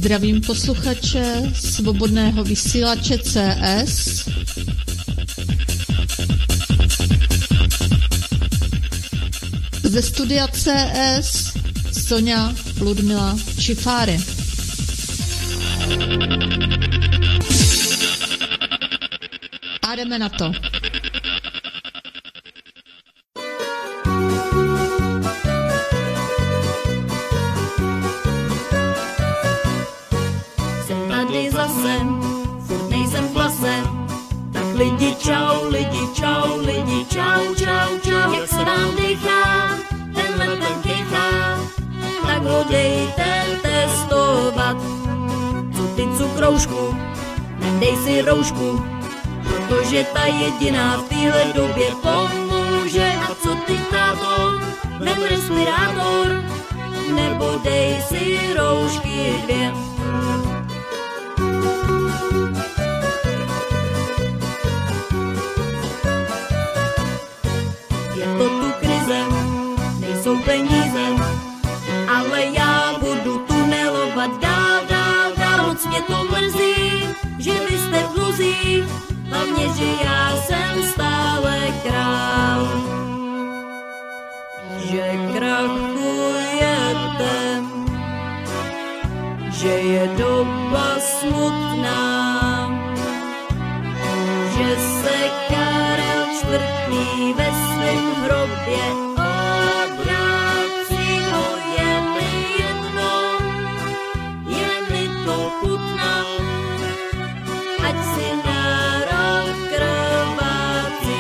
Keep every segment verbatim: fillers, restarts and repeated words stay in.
Zdravím posluchače svobodného vysílače C S. Ze studia C S Sonja Ludmila Čifáry. A jdeme na to. Jsem tady zase, furt nejsem v klase, tak lidi čau, lidi čau, lidi čau, čau, čau. Jak se vám dýchá, tenhle ten kýchá, tak ho dejte testovat. Co ty cukroušku, nedej si roušku, protože ta jediná v téhle době pomůže. A co ty, táto, vem respirátor, nebo dej si roušky dvě. Je to tu krize, nejsou peníze, ale já budu tunelovat dál, dál, dál. Moc mě to mrzí, že vy jste v dluzích, hlavně, že já jsem stále král. Že krachujete, že je doba smutná, že se Karel čtvrtý ve svém hrobě obrací. To je mi jedno, je mi to chutná, ať si národ krvácí.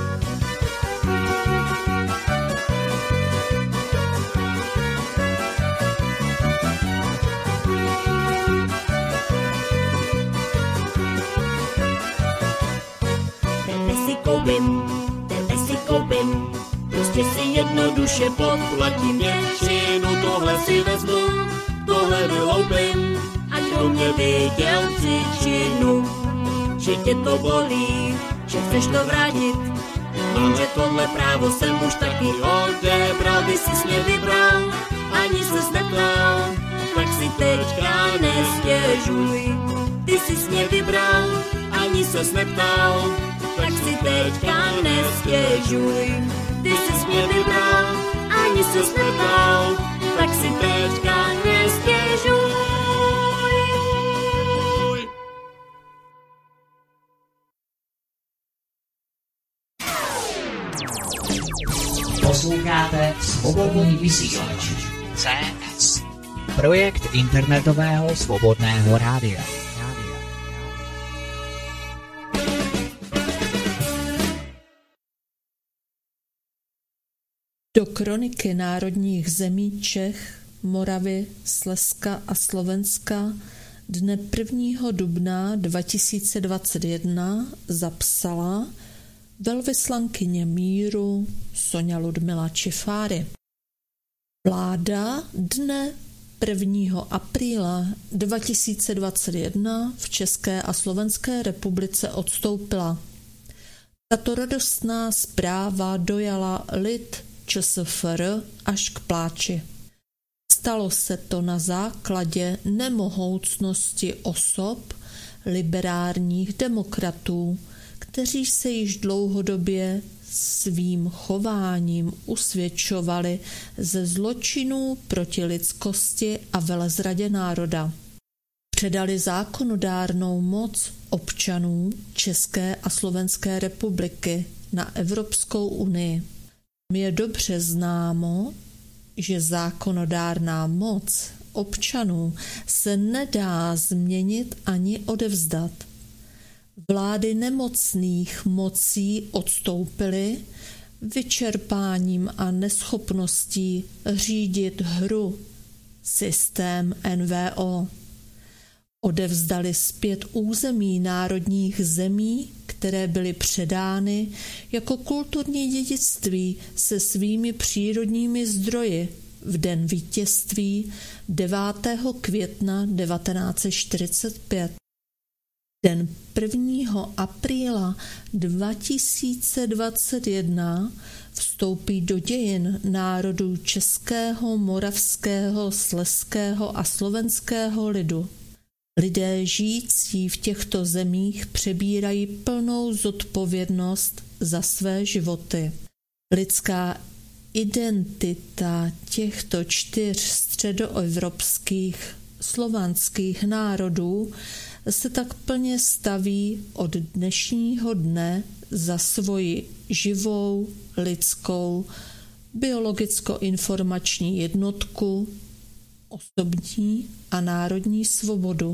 Tebe si koupím, tebe si koupím, prostě si jednoduše podplatím většinu. Tohle si vezmu, tohle vyloupím, ať do mě viděl příčinu. Že tě to bolí, že chceš to vrátit, jenže tohle právo jsem už taky odebral. Ty jsi mě vybral, ani ses neptal, tak si teďka nestěžuj. Ty jsi mě vybral, ani ses neptal, tak si teďka nestěžuj. Ty jsi mě vybral, ani ses neptal, tak si teďka nestěžuj. Posloucháte svobodný vysílač C S, projekt internetového svobodného rádia. Do kroniky národních zemí Čech, Moravy, Slezska a Slovenska dne prvního dubna dva tisíce dvacet jedna zapsala velvyslankyně míru Sonja Ludmila Čifáry. Vláda dne prvního apríla dva tisíce dvacet jedna v České a Slovenské republice odstoupila. Tato radostná zpráva dojala lid ČSFR až k pláči. Stalo se to na základě nemohoucnosti osob liberálních demokratů, kteří se již dlouhodobě svým chováním usvědčovali ze zločinů proti lidskosti a velezradě národa. Předali zákonodárnou moc občanů České a Slovenské republiky na Evropskou unii. Je dobře známo, že zákonodárná moc občanů se nedá změnit ani odevzdat. Vlády nemocných mocí odstoupily vyčerpáním a neschopností řídit hru systém N V O. Odevzdali zpět území národních zemí, které byly předány jako kulturní dědictví se svými přírodními zdroji v den vítězství devátého května devatenáct set čtyřicet pět. Den prvního apríla dva tisíce dvacet jedna vstoupí do dějin národů českého, moravského, slezského a slovenského lidu. Lidé žijící v těchto zemích přebírají plnou zodpovědnost za své životy. Lidská identita těchto čtyř středoevropských slovanských národů se tak plně staví od dnešního dne za svoji živou, lidskou, biologicko-informační jednotku, osobní a národní svobodu.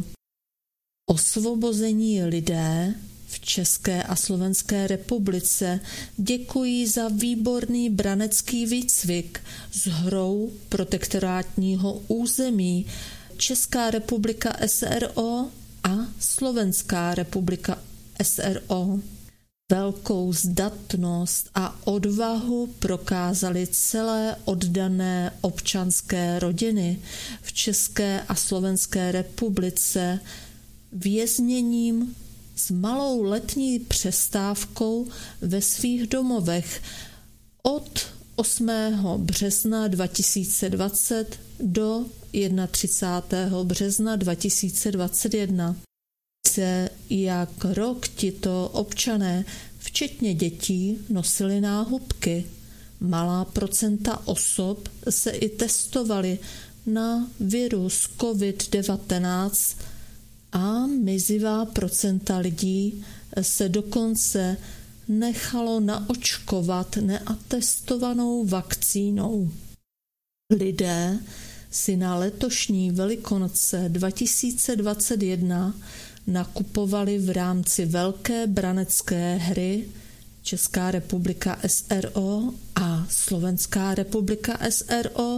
Osvobození lidé v České a Slovenské republice děkují za výborný branecký výcvik s hrou protektorátního území Česká republika S R O a Slovenská republika S R O. Velkou zdatnost a odvahu prokázaly celé oddané občanské rodiny v České a Slovenské republice vězněním s malou letní přestávkou ve svých domovech od osmého března dva tisíce dvacet do třicátého prvního března dva tisíce dvacet jedna. Se jak rok tito občané, včetně dětí, nosili náhubky. Malá procenta osob se i testovali na virus covid devatenáct a mizivá procenta lidí se dokonce nechalo naočkovat neatestovanou vakcínou. Lidé si na letošní Velikonoce dva tisíce dvacet jedna nakupovali v rámci Velké branecké hry Česká republika S R O a Slovenská republika S R O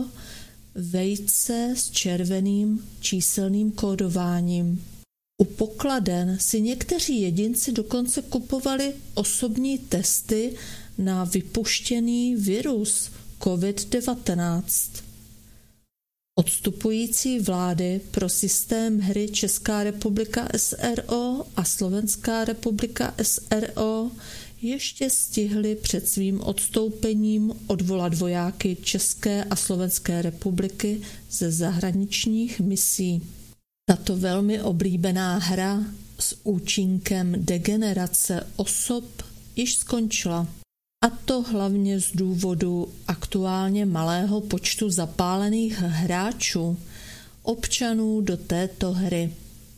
vejce s červeným číselným kódováním. U pokladen si někteří jedinci dokonce kupovali osobní testy na vypuštěný virus covid devatenáct. Odstupující vlády pro systém hry Česká republika S R O a Slovenská republika S R O ještě stihly před svým odstoupením odvolat vojáky České a Slovenské republiky ze zahraničních misí. Tato velmi oblíbená hra s účinkem degenerace osob již skončila. A to hlavně z důvodu aktuálně malého počtu zapálených hráčů, občanů do této hry.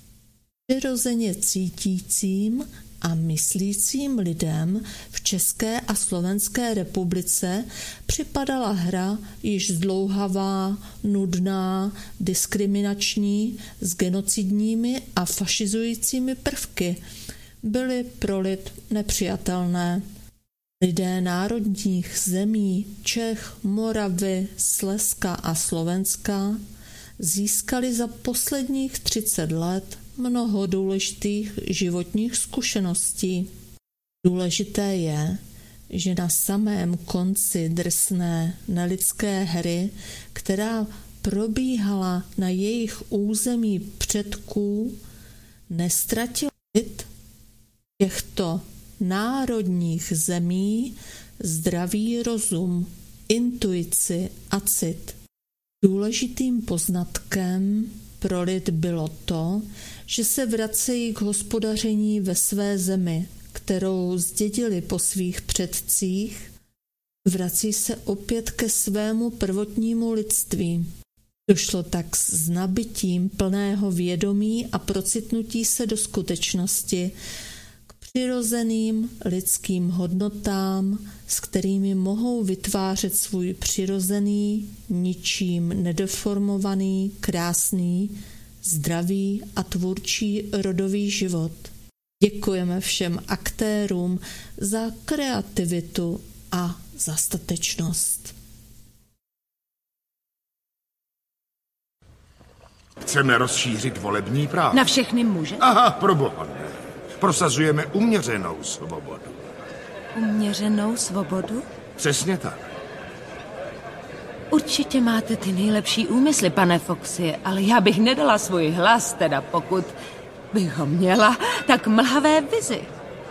Přirozeně cítícím a myslícím lidem v České a Slovenské republice připadala hra již zdlouhavá, nudná, diskriminační, s genocidními a fašizujícími prvky. Byly pro lid nepřijatelné. Lidé národních zemí Čech, Moravy, Slezska a Slovenska získali za posledních třicet let mnoho důležitých životních zkušeností. Důležité je, že na samém konci drsné nelidské hry, která probíhala na jejich území předků, nestratil lid těchto národních zemí zdravý rozum, intuici a cit. Důležitým poznatkem pro lid bylo to, že se vracejí k hospodaření ve své zemi, kterou zdědili po svých předcích, vrací se opět ke svému prvotnímu lidství. Došlo tak s nabytím plného vědomí a procitnutí se do skutečnosti, k přirozeným lidským hodnotám, s kterými mohou vytvářet svůj přirozený, ničím nedeformovaný, krásný, zdravý a tvůrčí rodový život. Děkujeme všem aktérům za kreativitu a za statečnost. Chceme rozšířit volební právo. Na všechny muže? Aha, proboha ne. Prosazujeme uměřenou svobodu. Uměřenou svobodu? Přesně tak. Určitě máte ty nejlepší úmysly, pane Foxy, ale já bych nedala svůj hlas, teda pokud... bych ho měla, tak mlhavé vizi.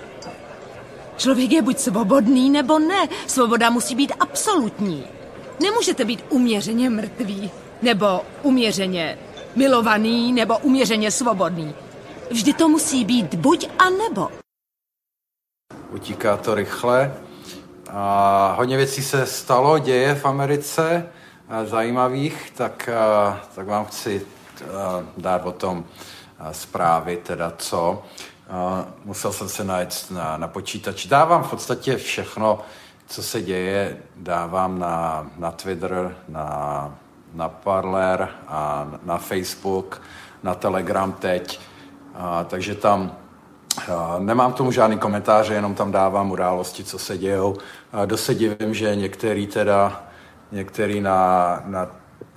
Člověk je buď svobodný, nebo ne. Svoboda musí být absolutní. Nemůžete být uměřeně mrtvý, nebo uměřeně milovaný, nebo uměřeně svobodný. Vždy to musí být buď a nebo. Utíká to rychle. A hodně věcí se stalo, děje v Americe, zajímavých, tak, tak vám chci dát o tom zprávy, teda co. Musel jsem se najít na, na počítač. Dávám v podstatě všechno, co se děje, dávám na, na Twitter, na, na Parler a na Facebook, na Telegram teď. A, takže tam a, nemám k tomu žádný komentáře, jenom tam dávám události, co se dějou. A dost se divím, že některý teda, některý na, na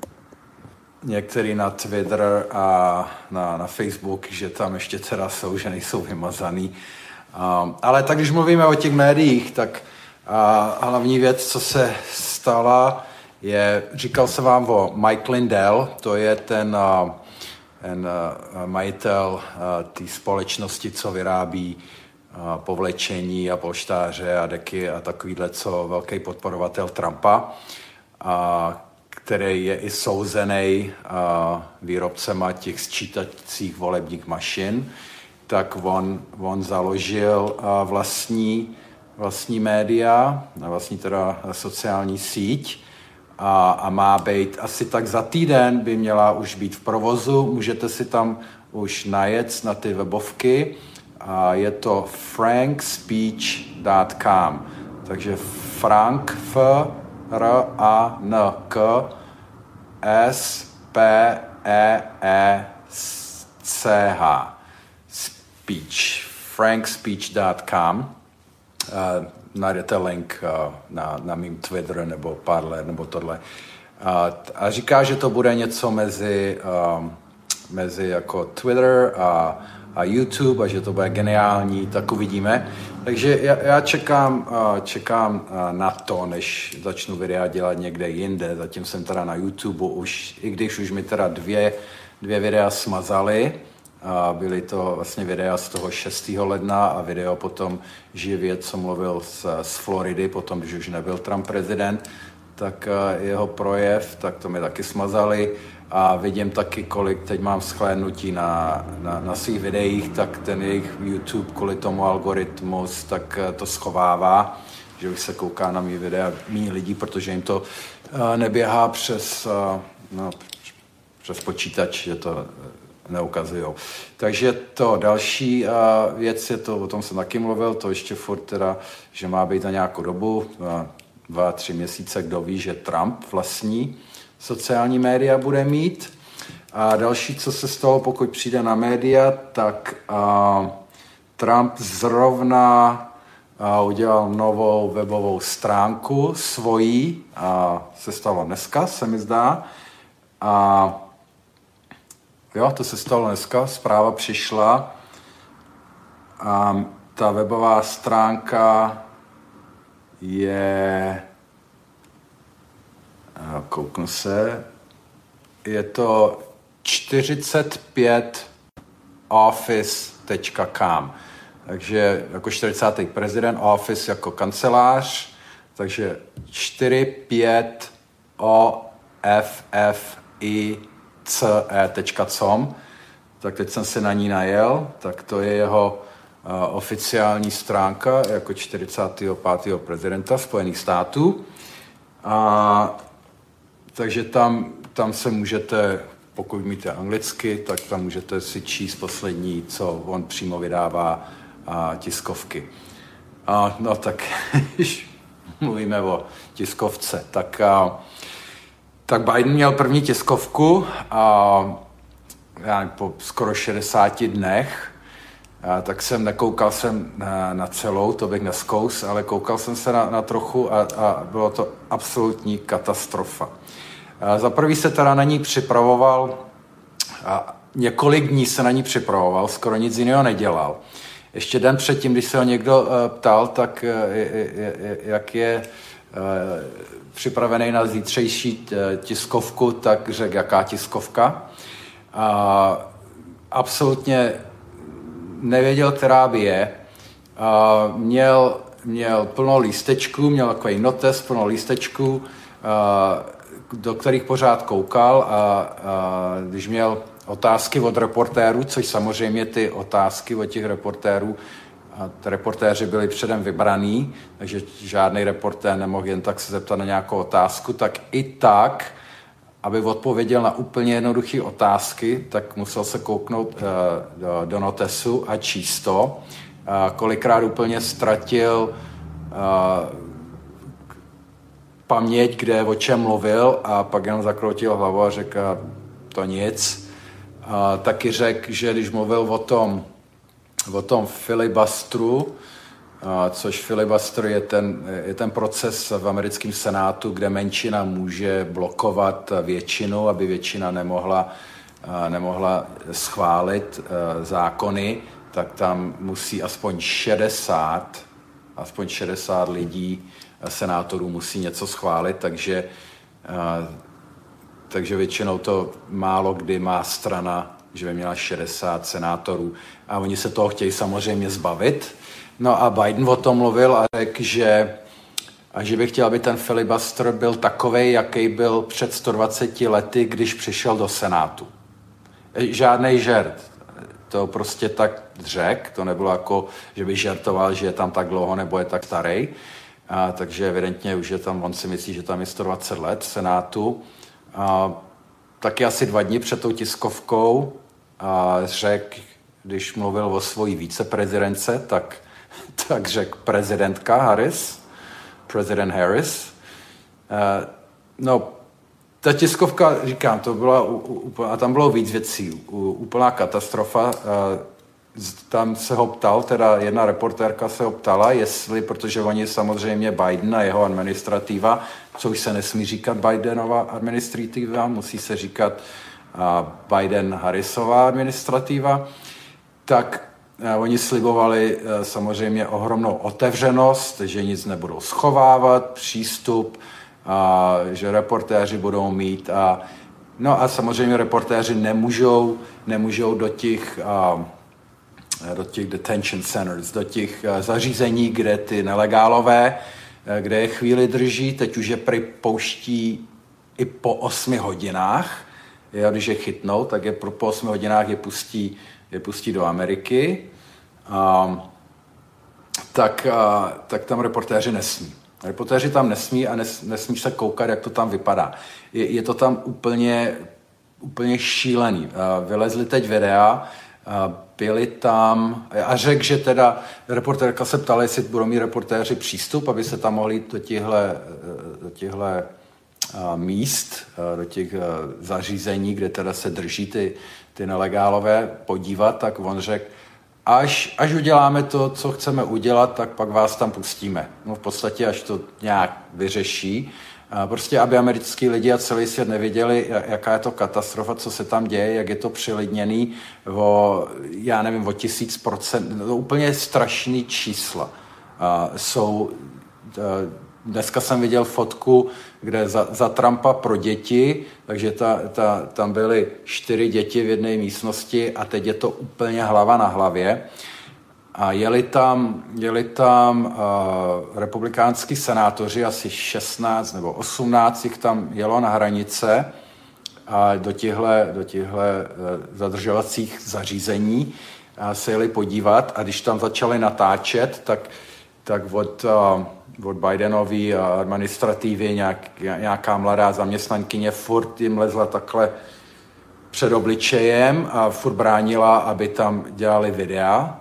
Některý na Twitter a na, na Facebook, že tam ještě teda jsou, že nejsou vymazaný. Um, ale tak, když mluvíme o těch médiích, tak uh, hlavní věc, co se stala, je, říkal jsem vám o Mike Lindell, to je ten, uh, ten uh, majitel uh, té společnosti, co vyrábí uh, povlečení a polštáře a deky a takovýhle, co velký podporovatel Trumpa. Uh, který je i souzený uh, výrobcema těch sčítacích volebních mašin, tak on, on založil uh, vlastní, vlastní média, vlastní teda sociální síť a, a má být asi tak za týden by měla už být v provozu. Můžete si tam už najet na ty webovky. A je to frank speech dot com. Takže Frank F R A N K S P E E C H Speech frank speech dot com. Uh, najdete link uh, na, na mým Twitter nebo Parler nebo tohle. Uh, a říká, že to bude něco mezi, um, mezi jako Twitter a a YouTube a že to bude geniální, tak uvidíme. Takže já, já čekám, čekám na to, než začnu videa dělat někde jinde. Zatím jsem teda na YouTube už, i když už mi teda dvě, dvě videa smazali. Byly to vlastně videa z toho šestého ledna a video potom živě, co mluvil z, z Floridy, potom, když už nebyl Trump prezident, tak jeho projev, tak to mi taky smazali. A vidím taky, kolik teď mám shlédnutí na, na, na svých videích, tak ten jejich YouTube kvůli tomu algoritmus, tak to schovává, že už se kouká na mý videa méně lidí, protože jim to uh, neběhá přes, uh, no, přes počítač, že to uh, neukazujou. Takže to další uh, věc je to, o tom jsem taky mluvil, to ještě furt teda, že má být na nějakou dobu, uh, dva, tři měsíce, kdo ví, že Trump vlastní sociální média bude mít. A další, co se stalo, pokud přijde na média, tak uh, Trump zrovna uh, udělal novou webovou stránku svojí, uh, se stalo dneska, se mi zdá. A jo, to se stalo dneska, zpráva přišla. A ta webová stránka je... Kouknu se. Je to čtyřicet pět office tečka com. Takže jako čtyřicátý prezident, office jako kancelář, takže čtyřicet pět o f f i c e tečka com. Tak teď jsem se na ní najel, tak to je jeho uh, oficiální stránka jako čtyřicátého pátého prezidenta Spojených států. A takže tam, tam se můžete, pokud umíte anglicky, tak tam můžete si číst poslední, co on přímo vydává, a tiskovky. A, no tak, když mluvíme o tiskovce, tak, a, tak Biden měl první tiskovku a já nevím, po skoro šedesáti dnech, a, tak jsem nekoukal jsem na, na celou, to bych neskous, ale koukal jsem se na, na trochu a, a bylo to absolutní katastrofa. Za prvý se teda na ní připravoval, a několik dní se na ní připravoval, skoro nic jiného nedělal. Ještě den předtím, když se ho někdo ptal, tak jak je připravený na zítřejší tiskovku, tak řekl, jaká tiskovka. Absolutně nevěděl, která by je. Uh, měl, měl plno lístečků, měl takový notes, plno lístečků, uh, do kterých pořád koukal a, a když měl otázky od reportérů, což samozřejmě ty otázky od těch reportérů, a ty reportéři byli předem vybraný, takže žádný reportér nemohl jen tak se zeptat na nějakou otázku, tak i tak, aby odpověděl na úplně jednoduché otázky, tak musel se kouknout uh, do, do notesu a číst to. Uh, kolikrát úplně ztratil uh, paměť, kde o čem mluvil a pak jenom zakroutil hlavu a řekl to nic. A taky řekl, že když mluvil o tom, o tom filibustru, a což filibuster je ten, je ten proces v americkém senátu, kde menšina může blokovat většinu, aby většina nemohla, nemohla schválit zákony, tak tam musí aspoň šedesát, aspoň šedesát lidí senátorů musí něco schválit, takže, takže většinou to málo kdy má strana, že by měla šedesát senátorů a oni se toho chtějí samozřejmě zbavit. No a Biden o tom mluvil a řekl, že, a že by chtěl, aby ten filibuster byl takovej, jaký byl před sto dvaceti lety, když přišel do senátu. Žádnej žert. To prostě tak řekl, to nebylo jako, že by žertoval, že je tam tak dlouho nebo je tak starý. A, takže evidentně už je tam, on si myslí, že tam je sto dvacet let v senátu. A, taky asi dva dny před tou tiskovkou a řekl, když mluvil o svojí viceprezidence, tak, tak řekl prezidentka Harris, prezident Harris. A, no, ta tiskovka, říkám, to byla, a tam bylo víc věcí, úplná katastrofa. Tam se ho ptal, teda jedna reportérka se ho ptala, jestli, protože oni samozřejmě Biden a jeho administrativa, což se nesmí říkat Bidenova administrativa, musí se říkat Biden-Harrisova administrativa, tak oni slibovali samozřejmě ohromnou otevřenost, že nic nebudou schovávat, přístup, a že reportéři budou mít a no a samozřejmě reportéři nemůžou, nemůžou do těch a, do těch detention centers, do těch a, zařízení, kde ty nelegálové, a, kde je chvíli drží, teď už je připouští i po osmi hodinách, jo, když je chytnou, tak je po osmi hodinách je pustí, je pustí do Ameriky, a, tak, a, tak tam reportéři nesmí. Reportéři tam nesmí a nes, nesmí se koukat, jak to tam vypadá. Je, je to tam úplně, úplně šílený. Vylezli teď videa, byli tam a řekl, že teda reportérka se ptala, jestli budou mít reportéři přístup, aby se tam mohli do těchto do těchto míst, do těch zařízení, kde teda se drží ty, ty nelegálové, podívat, tak on řekl, Až, až uděláme to, co chceme udělat, tak pak vás tam pustíme. No v podstatě, až to nějak vyřeší. Prostě, aby americký lidi a celý svět nevěděli, jaká je to katastrofa, co se tam děje, jak je to přilidněný o, já nevím, o tisíc procent. No, úplně strašný čísla. Jsou, dneska jsem viděl fotku, kde za, za Trumpa pro děti, takže ta, ta, tam byly čtyři děti v jedné místnosti a teď je to úplně hlava na hlavě. A jeli tam, jeli tam uh, republikánský senátoři, asi šestnáct nebo osmnáct jich tam jelo na hranice a do těchto do těchto uh, zadržovacích zařízení a se jeli podívat a když tam začali natáčet, tak, tak od... Uh, od Bidenový administrativy nějak, nějaká mladá zaměstnankyně furt jim lezla takhle před obličejem a furt bránila, aby tam dělali videa.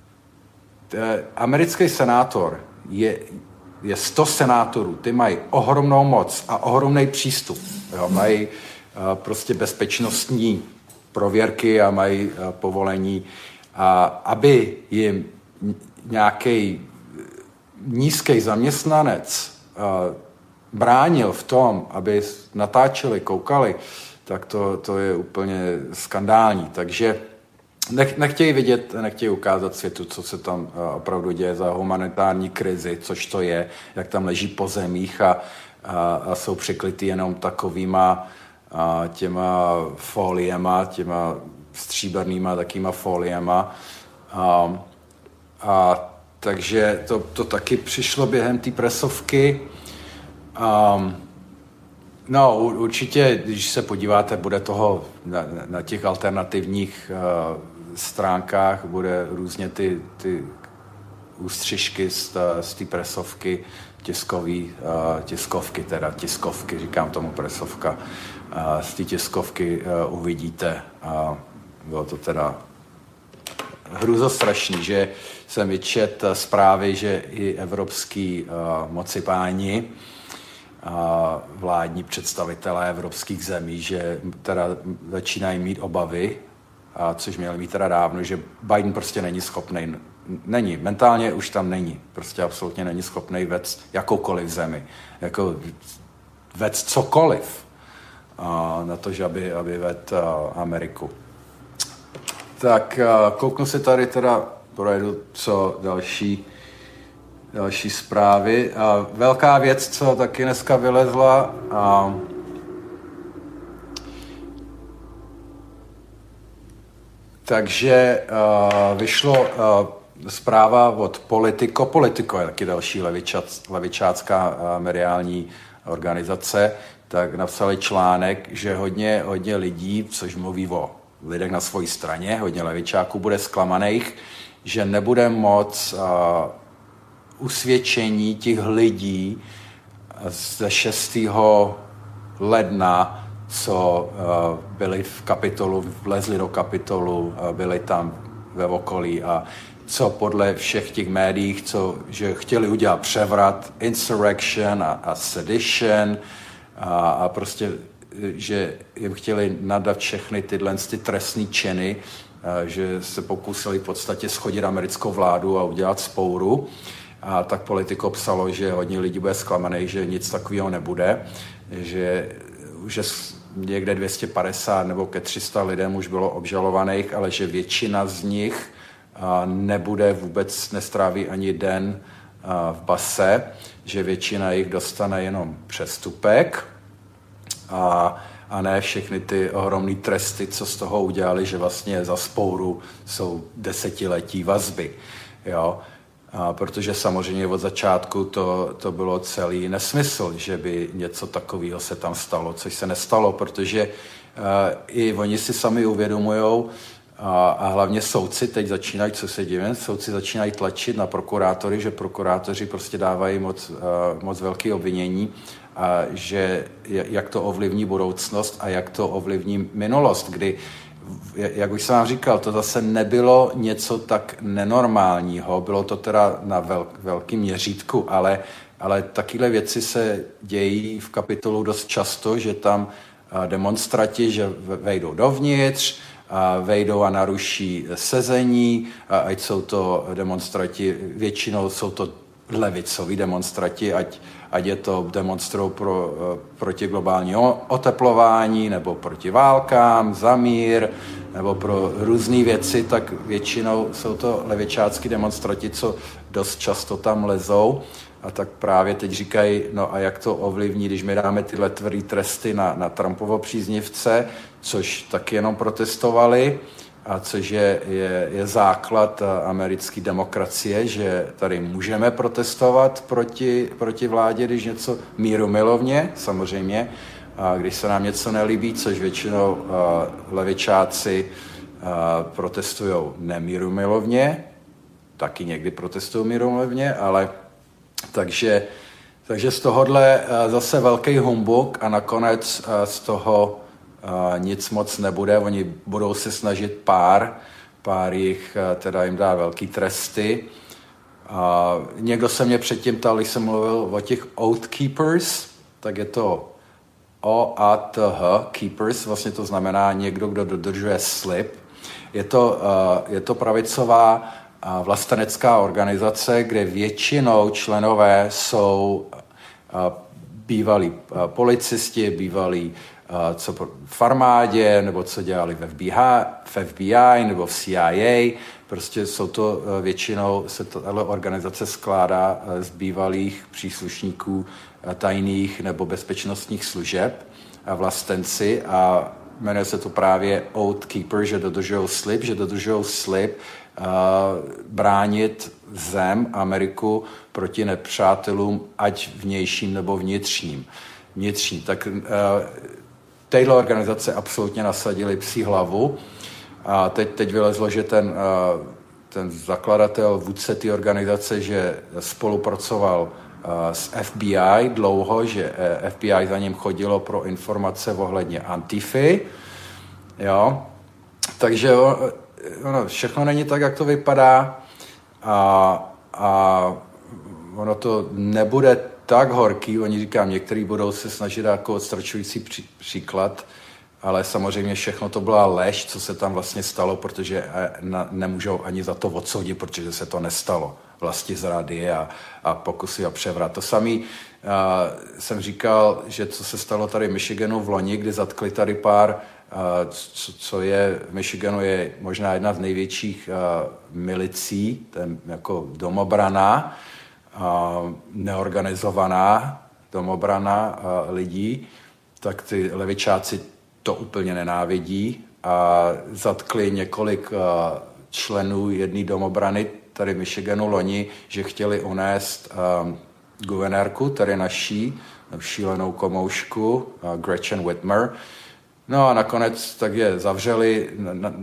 Americký senátor je, je sto senátorů, ty mají ohromnou moc a ohromný přístup. Jo, mají prostě bezpečnostní prověrky a mají povolení. A aby jim nějaký nízký zaměstnanec uh, bránil v tom, aby natáčeli, koukali, tak to, to je úplně skandální. Takže nech, nechtějí vidět, nechtějí ukázat světu, co se tam uh, opravdu děje za humanitární krizi, což to je, jak tam leží po zemích a, a, a jsou přikrytý jenom takovýma a, těma foliema, těma stříbrnýma takýma foliema. A, a takže to, to taky přišlo během té presovky. Um, no, určitě, když se podíváte, bude toho na, na těch alternativních uh, stránkách, bude různě ty, ty ústřižky z, z té presovky, tiskový, uh, tiskovky, teda tiskovky, říkám tomu presovka, uh, z té tiskovky uh, uvidíte. Uh, bylo to teda hrůzostrašný, že jsem vyčet zprávy, že i evropský uh, mocipáni, uh, vládní představitelé evropských zemí, že teda začínají mít obavy, uh, což měli mít teda dávno, že Biden prostě není schopný, není, mentálně už tam není, prostě absolutně není schopný vést jakoukoliv zemi, jako vést cokoliv uh, na to, že aby, aby vedl uh, Ameriku. Tak uh, kouknu se tady teda, projdu, co další, další zprávy. Uh, velká věc, co taky dneska vylezla, uh, takže uh, vyšlo uh, zpráva od Politico. Politico je taky další levičac, levičácká uh, mediální organizace, tak napsali článek, že hodně, hodně lidí, což mluví o lidech na své straně, hodně levičáků bude zklamaných, že nebude moc uh, usvědčení těch lidí ze šestého ledna, co uh, byli v Kapitolu, vlezli do Kapitolu, uh, byli tam ve okolí a co podle všech těch médií, co, že chtěli udělat převrat, insurrection a, a sedition a, a prostě že jim chtěli nadat všechny tyhle ty trestné činy, že se pokusili v podstatě shodit americkou vládu a udělat vzpouru. A tak Politico psalo, že hodně lidí bude zklamaných, že nic takového nebude, že už někde dvě stě padesát nebo ke tři sta lidem už bylo obžalovaných, ale že většina z nich nebude vůbec, nestráví ani den v base, že většina jich dostane jenom přestupek, A, a ne všechny ty ohromné tresty, co z toho udělali, že vlastně za vzpouru jsou desetiletí vazby. Jo? A protože samozřejmě od začátku to, to bylo celý nesmysl, že by něco takového se tam stalo, což se nestalo, protože uh, i oni si sami uvědomujou, a, a hlavně soudci teď začínají, co se divím, soudci začínají tlačit na prokurátory, že prokurátoři prostě dávají moc, uh, moc velké obvinění, a že jak to ovlivní budoucnost a jak to ovlivní minulost, kdy, jak už jsem vám říkal, to zase nebylo něco tak nenormálního, bylo to teda na velk, velkým měřítku, ale, ale takové věci se dějí v Kapitolu dost často, že tam demonstranti, že vejdou dovnitř, a vejdou a naruší sezení, a ať jsou to demonstranti, většinou jsou to levicoví demonstranti, ať, ať je to demonstrují pro, proti globálnímu oteplování, nebo proti válkám, za mír, nebo pro různé věci, tak většinou jsou to levičácký demonstranti, co dost často tam lezou. A tak právě teď říkají, no a jak to ovlivní, když my dáme tyhle tvrdý tresty na, na Trumpovo příznivce, což taky jenom protestovali, a což je, je, je základ americké demokracie, že tady můžeme protestovat proti, proti vládě, když něco mírumilovně, samozřejmě, a když se nám něco nelíbí, což většinou uh, levičáci uh, protestují nemírumilovně, taky někdy protestují mírumilovně, ale takže, takže z tohohle uh, zase velký humbuk a nakonec uh, z toho Uh, nic moc nebude, oni budou se snažit pár, pár jich uh, teda jim dá velký tresty. Uh, někdo se mě předtím ptal, když jsem mluvil o těch oath keepers, tak je to O A T H, keepers, vlastně to znamená někdo, kdo dodržuje slib. Je to, uh, je to pravicová uh, vlastenecká organizace, kde většinou členové jsou uh, bývalí uh, policisti, bývalí co v armádě, nebo co dělali v F B I, v F B I nebo v C I A. Prostě jsou to většinou, se tato organizace skládá z bývalých příslušníků tajných nebo bezpečnostních služeb a vlastenci a jmenuje se to právě Oath Keeper, že dodržují slib, že dodržují slib uh, bránit zem, Ameriku proti nepřátelům, ať vnějším nebo vnitřním. Vnitřní. Tak uh, téhle organizace absolutně nasadili psí hlavu. A teď, teď vylezlo, že ten, uh, ten zakladatel, vůdce té organizace, že spolupracoval s F B I dlouho, že F B I za ním chodilo pro informace ohledně Antify. Jo. Takže ono, všechno není tak, jak to vypadá a, a ono to nebude tak horký. Oni říkám, některý budou se snažit jako odstračující pří, příklad, ale samozřejmě všechno to byla lež, co se tam vlastně stalo, protože na, nemůžou ani za to odsoudit, protože se to nestalo. Vlastizrady a, a pokusy o převrat. To samý uh, jsem říkal, že co se stalo tady v Michiganu v loni, kdy zatkli tady pár, uh, co, co je v Michiganu je možná jedna z největších uh, milicí, ten jako domobrana, uh, neorganizovaná domobrana uh, lidí, tak ty levičáci to úplně nenávidí a zatkli několik uh, členů jedné domobrany tady v Michiganu loni, že chtěli unést um, guvernérku, tady naší, šílenou komoušku, uh, Gretchen Whitmer. No a nakonec tak je zavřeli na, na, uh,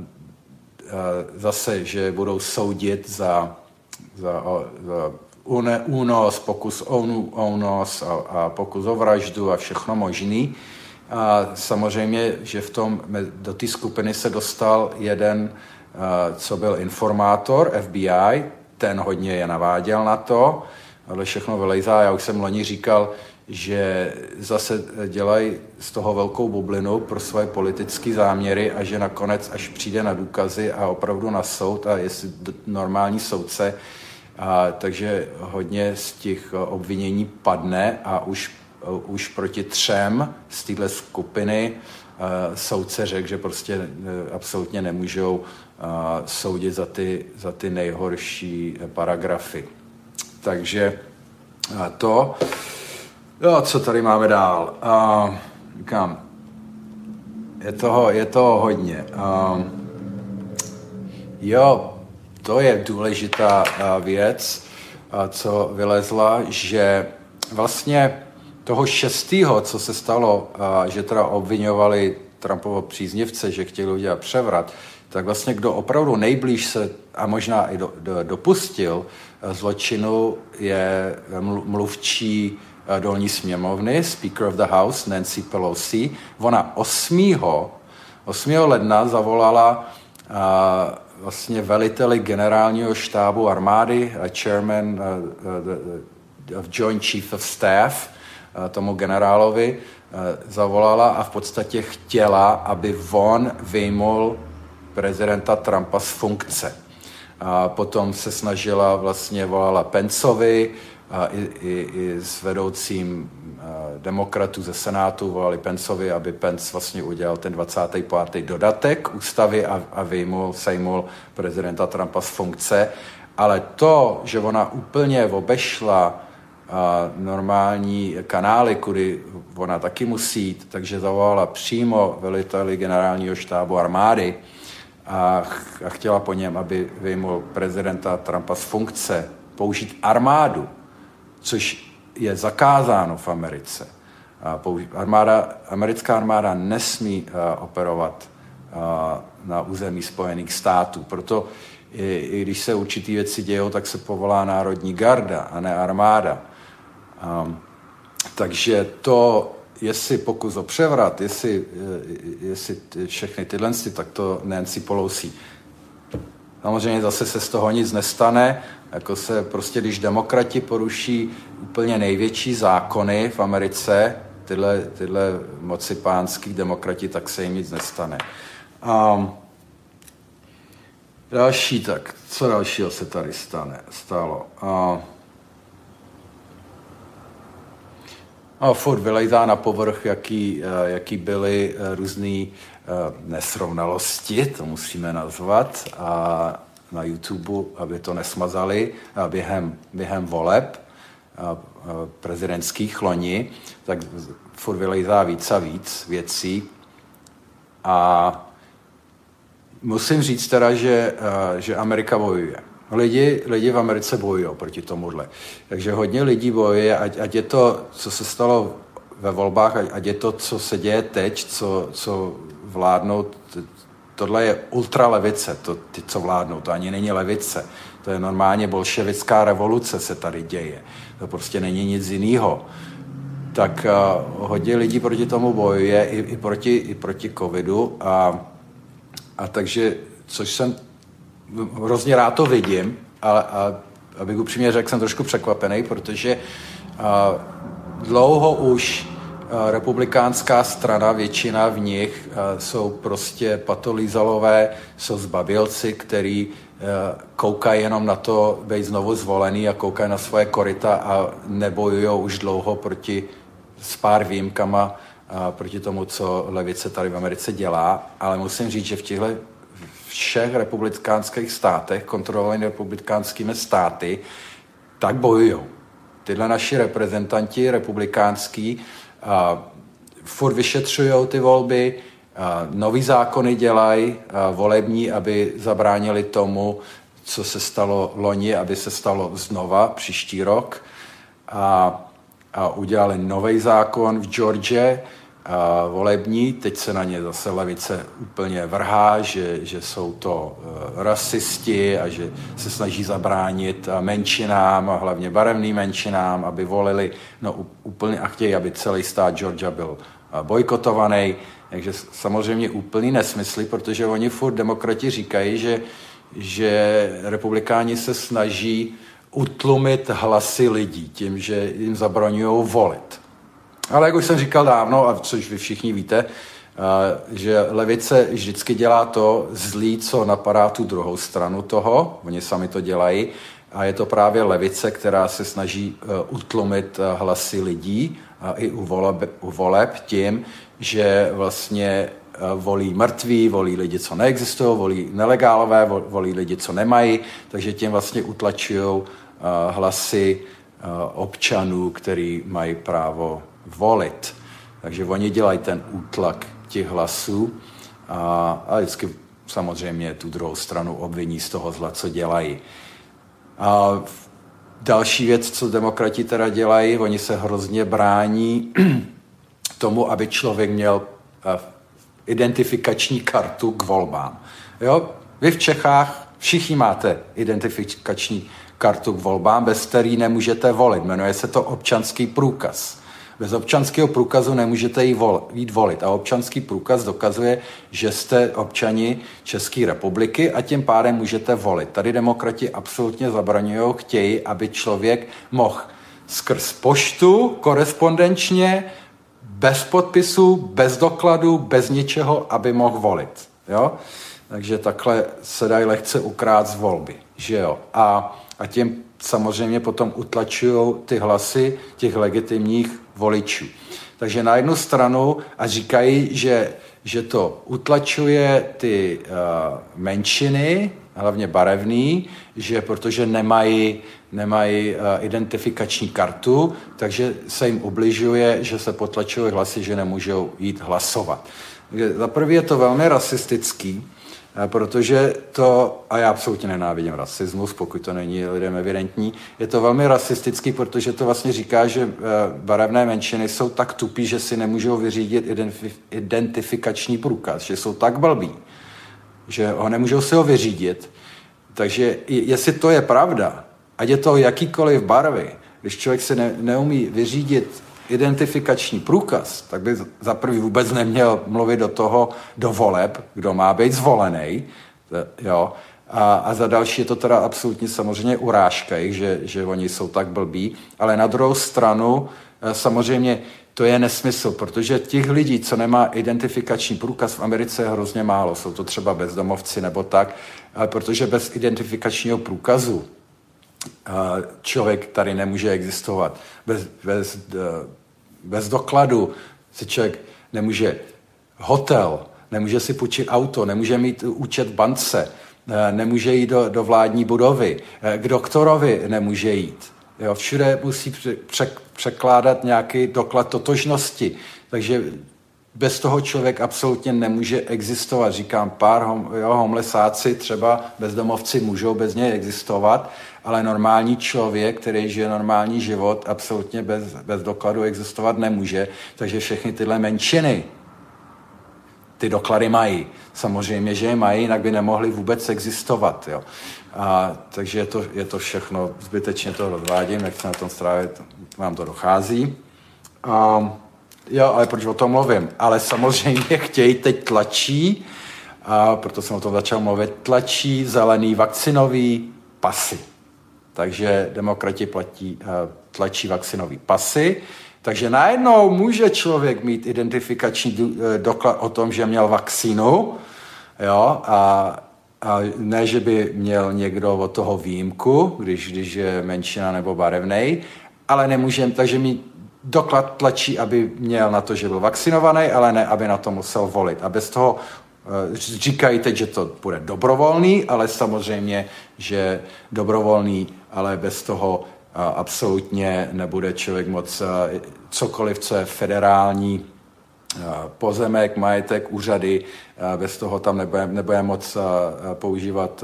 zase, že budou soudit za, za, uh, za une, únos, pokus o únos a, a pokus o vraždu a všechno možný. A samozřejmě, že v tom, do té skupiny se dostal jeden, uh, co byl informátor F B I, ten hodně je naváděl na to, ale všechno vylejzá. Já už jsem loni říkal, že zase dělají z toho velkou bublinu pro svoje politické záměry a že nakonec, až přijde na důkazy a opravdu na soud a jestli normální soudce, a, takže hodně z těch obvinění padne a už už proti třem z téhle skupiny uh, soudce řekl, že prostě uh, absolutně nemůžou uh, soudit za ty, za ty nejhorší paragrafy. Takže uh, to. Jo, co tady máme dál? Uh, říkám, je toho, je toho hodně. Uh, jo, to je důležitá uh, věc, uh, co vylezla, že vlastně toho šestého, co se stalo, že teda obviňovali Trumpovo příznivce, že chtěli udělat převrat, tak vlastně kdo opravdu nejblíž se a možná i do, do, dopustil zločinu je mluvčí dolní sněmovny, Speaker of the House, Nancy Pelosi. Ona osmého ledna zavolala a, vlastně veliteli generálního štábu armády, a chairman uh, uh, of Joint Chief of Staff, tomu generálovi zavolala a v podstatě chtěla, aby on vyjmul prezidenta Trumpa z funkce. A potom se snažila, vlastně volala Penceovi a i, i, i s vedoucím demokratů ze Senátu volali Penceovi, aby Pence vlastně udělal ten dvacátý pátý dodatek ústavy a, a vyjmul, sejmul prezidenta Trumpa z funkce. Ale to, že ona úplně obešla a normální kanály, kudy ona taky musí jít, takže zavolala přímo veliteli generálního štábu armády a, ch- a chtěla po něm, aby vyjmul prezidenta Trumpa z funkce, použít armádu, což je zakázáno v Americe. A použi- armáda, americká armáda nesmí uh, operovat uh, na území Spojených států, proto i, i když se určitý věci dějou, tak se povolá národní garda a ne armáda. Um, takže to, jestli pokus o převrat, jestli, jestli všechny tyhle, tak to Nancy Pelosi. Samozřejmě zase se z toho nic nestane, jako se prostě, když demokrati poruší úplně největší zákony v Americe, tyhle, tyhle mocipánský demokrati, tak se jim nic nestane. Um, další, tak co dalšího se tady stane, stalo? Uh, No, furt vylejzá na povrch, jaký, jaký byly různé nesrovnalosti, to musíme nazvat, a na YouTube, aby to nesmazali během, během voleb prezidentských loni, tak furt vylejzá víc a víc věcí. A musím říct teda, že, že Amerika bojuje. Lidi, lidi v Americe bojují proti tomuhle. Takže hodně lidí bojuje, ať, ať je to, co se stalo ve volbách, ať, ať je to, co se děje teď, co, co vládnou. Tohle je ultralevice, to, ty, co vládnou. To ani není levice. To je normálně bolševická revoluce se tady děje. To prostě není nic jiného. Tak uh, hodně lidí proti tomu bojuje, i, i, proti, i proti covidu. A, a takže, což jsem hrozně rád to vidím, ale a, abych upřímně řekl, jsem trošku překvapený, protože a, dlouho už a, republikánská strana, většina v nich a, jsou prostě patolízalové, jsou zbabilci, který a, koukají jenom na to být znovu zvolený a koukají na svoje koryta a nebojujou už dlouho proti s pár výjimkama a, proti tomu, co levice tady v Americe dělá, ale musím říct, že v těchto všech republikánských státech, kontrolovaných republikánskými státy, tak bojujou. Tyhle naši reprezentanti republikánský a, furt vyšetřují ty volby, a, nový zákony dělají a, volební, aby zabránili tomu, co se stalo loni, aby se stalo znova příští rok. A, a udělali nový zákon v Georgii, a volební, teď se na ně zase levice úplně vrhá, že, že jsou to uh, rasisti a že se snaží zabránit menšinám a hlavně barevným menšinám, aby volili, no úplně a chtějí, aby celý stát Georgia byl uh, bojkotovaný. Takže samozřejmě úplný nesmysly, protože oni furt demokrati říkají, že, že republikáni se snaží utlumit hlasy lidí tím, že jim zabraňují volit. Ale jak už jsem říkal dávno, a což vy všichni víte, že levice vždycky dělá to zlý, co napadá tu druhou stranu toho, oni sami to dělají, a je to právě levice, která se snaží utlumit hlasy lidí i u voleb, u voleb tím, že vlastně volí mrtví, volí lidi, co neexistují, volí nelegálové, volí lidi, co nemají, takže tím vlastně utlačují hlasy občanů, který mají právo volit. Takže oni dělají ten útlak těch hlasů a, a vždycky samozřejmě tu druhou stranu obviní z toho zla, co dělají. A další věc, co demokrati teda dělají, oni se hrozně brání tomu, aby člověk měl identifikační kartu k volbám. Jo? Vy v Čechách všichni máte identifikační kartu k volbám, bez který nemůžete volit. Jmenuje se to občanský průkaz. Bez občanského průkazu nemůžete jít, vol, jít volit. A občanský průkaz dokazuje, že jste občani České republiky a tím pádem můžete volit. Tady demokrati absolutně zabraňují, chtějí, aby člověk mohl skrz poštu, korespondenčně, bez podpisu, bez dokladu, bez ničeho, aby mohl volit. Jo? Takže takhle se dají lehce ukrát z volby. Že jo? A, a tím samozřejmě potom utlačují ty hlasy těch legitimních voličů. Takže na jednu stranu a říkají, že, že to utlačuje ty uh, menšiny, hlavně barevný, že protože nemají, nemají uh, identifikační kartu, takže se jim ubližuje, že se potlačují hlasy, že nemůžou jít hlasovat. Za prvé je to velmi rasistický, protože to, a já absolutně nenávidím rasismus, pokud to není lidem evidentní, je to velmi rasistický, protože to vlastně říká, že barevné menšiny jsou tak tupí, že si nemůžou vyřídit identifikační průkaz, že jsou tak blbí, že ho nemůžou si ho vyřídit. Takže jestli to je pravda, ať je to jakýkoliv barvy, když člověk si ne, neumí vyřídit identifikační průkaz, tak by za prvý vůbec neměl mluvit do toho, do voleb, kdo má být zvolený, jo. A, a za další je to teda absolutně samozřejmě urážka, že, že oni jsou tak blbí, ale na druhou stranu samozřejmě to je nesmysl, protože těch lidí, co nemá identifikační průkaz v Americe je hrozně málo, jsou to třeba bezdomovci nebo tak, protože bez identifikačního průkazu člověk tady nemůže existovat. Bez, bez, bez dokladu si člověk nemůže hotel, nemůže si půjčit auto, nemůže mít účet v bance, nemůže jít do, do vládní budovy, k doktorovi nemůže jít. Jo, všude musí pře, překládat nějaký doklad totožnosti. Takže bez toho člověk absolutně nemůže existovat. Říkám, pár hom, jo, homlesáci, třeba bezdomovci můžou bez něj existovat, ale normální člověk, který žije normální život, absolutně bez, bez dokladu existovat nemůže. Takže všechny tyhle menšiny ty doklady mají. Samozřejmě, že je mají, jinak by nemohli vůbec existovat. Jo. A, takže je to, je to všechno, zbytečně to rozvádím, nechci na tom strávit, vám to dochází. A, jo, ale proč o tom mluvím? Ale samozřejmě chtějí, teď tlačí, a proto jsem o tom začal mluvit, tlačí zelený vakcinový pasy. Takže demokrati platí, tlačí vakcinový pasy. Takže najednou může člověk mít identifikační doklad o tom, že měl vakcínu, jo, a, a ne, že by měl někdo od toho výjimku, když, když je menšina nebo barevnej, ale nemůže, takže mít doklad tlačí, aby měl na to, že byl vakcinovaný, ale ne, aby na to musel volit. A bez toho říkají teď, že to bude dobrovolný, ale samozřejmě, že dobrovolný, ale bez toho absolutně nebude člověk moc cokoliv, co je federální pozemek, majetek, úřady, bez toho tam nebude, nebude moc používat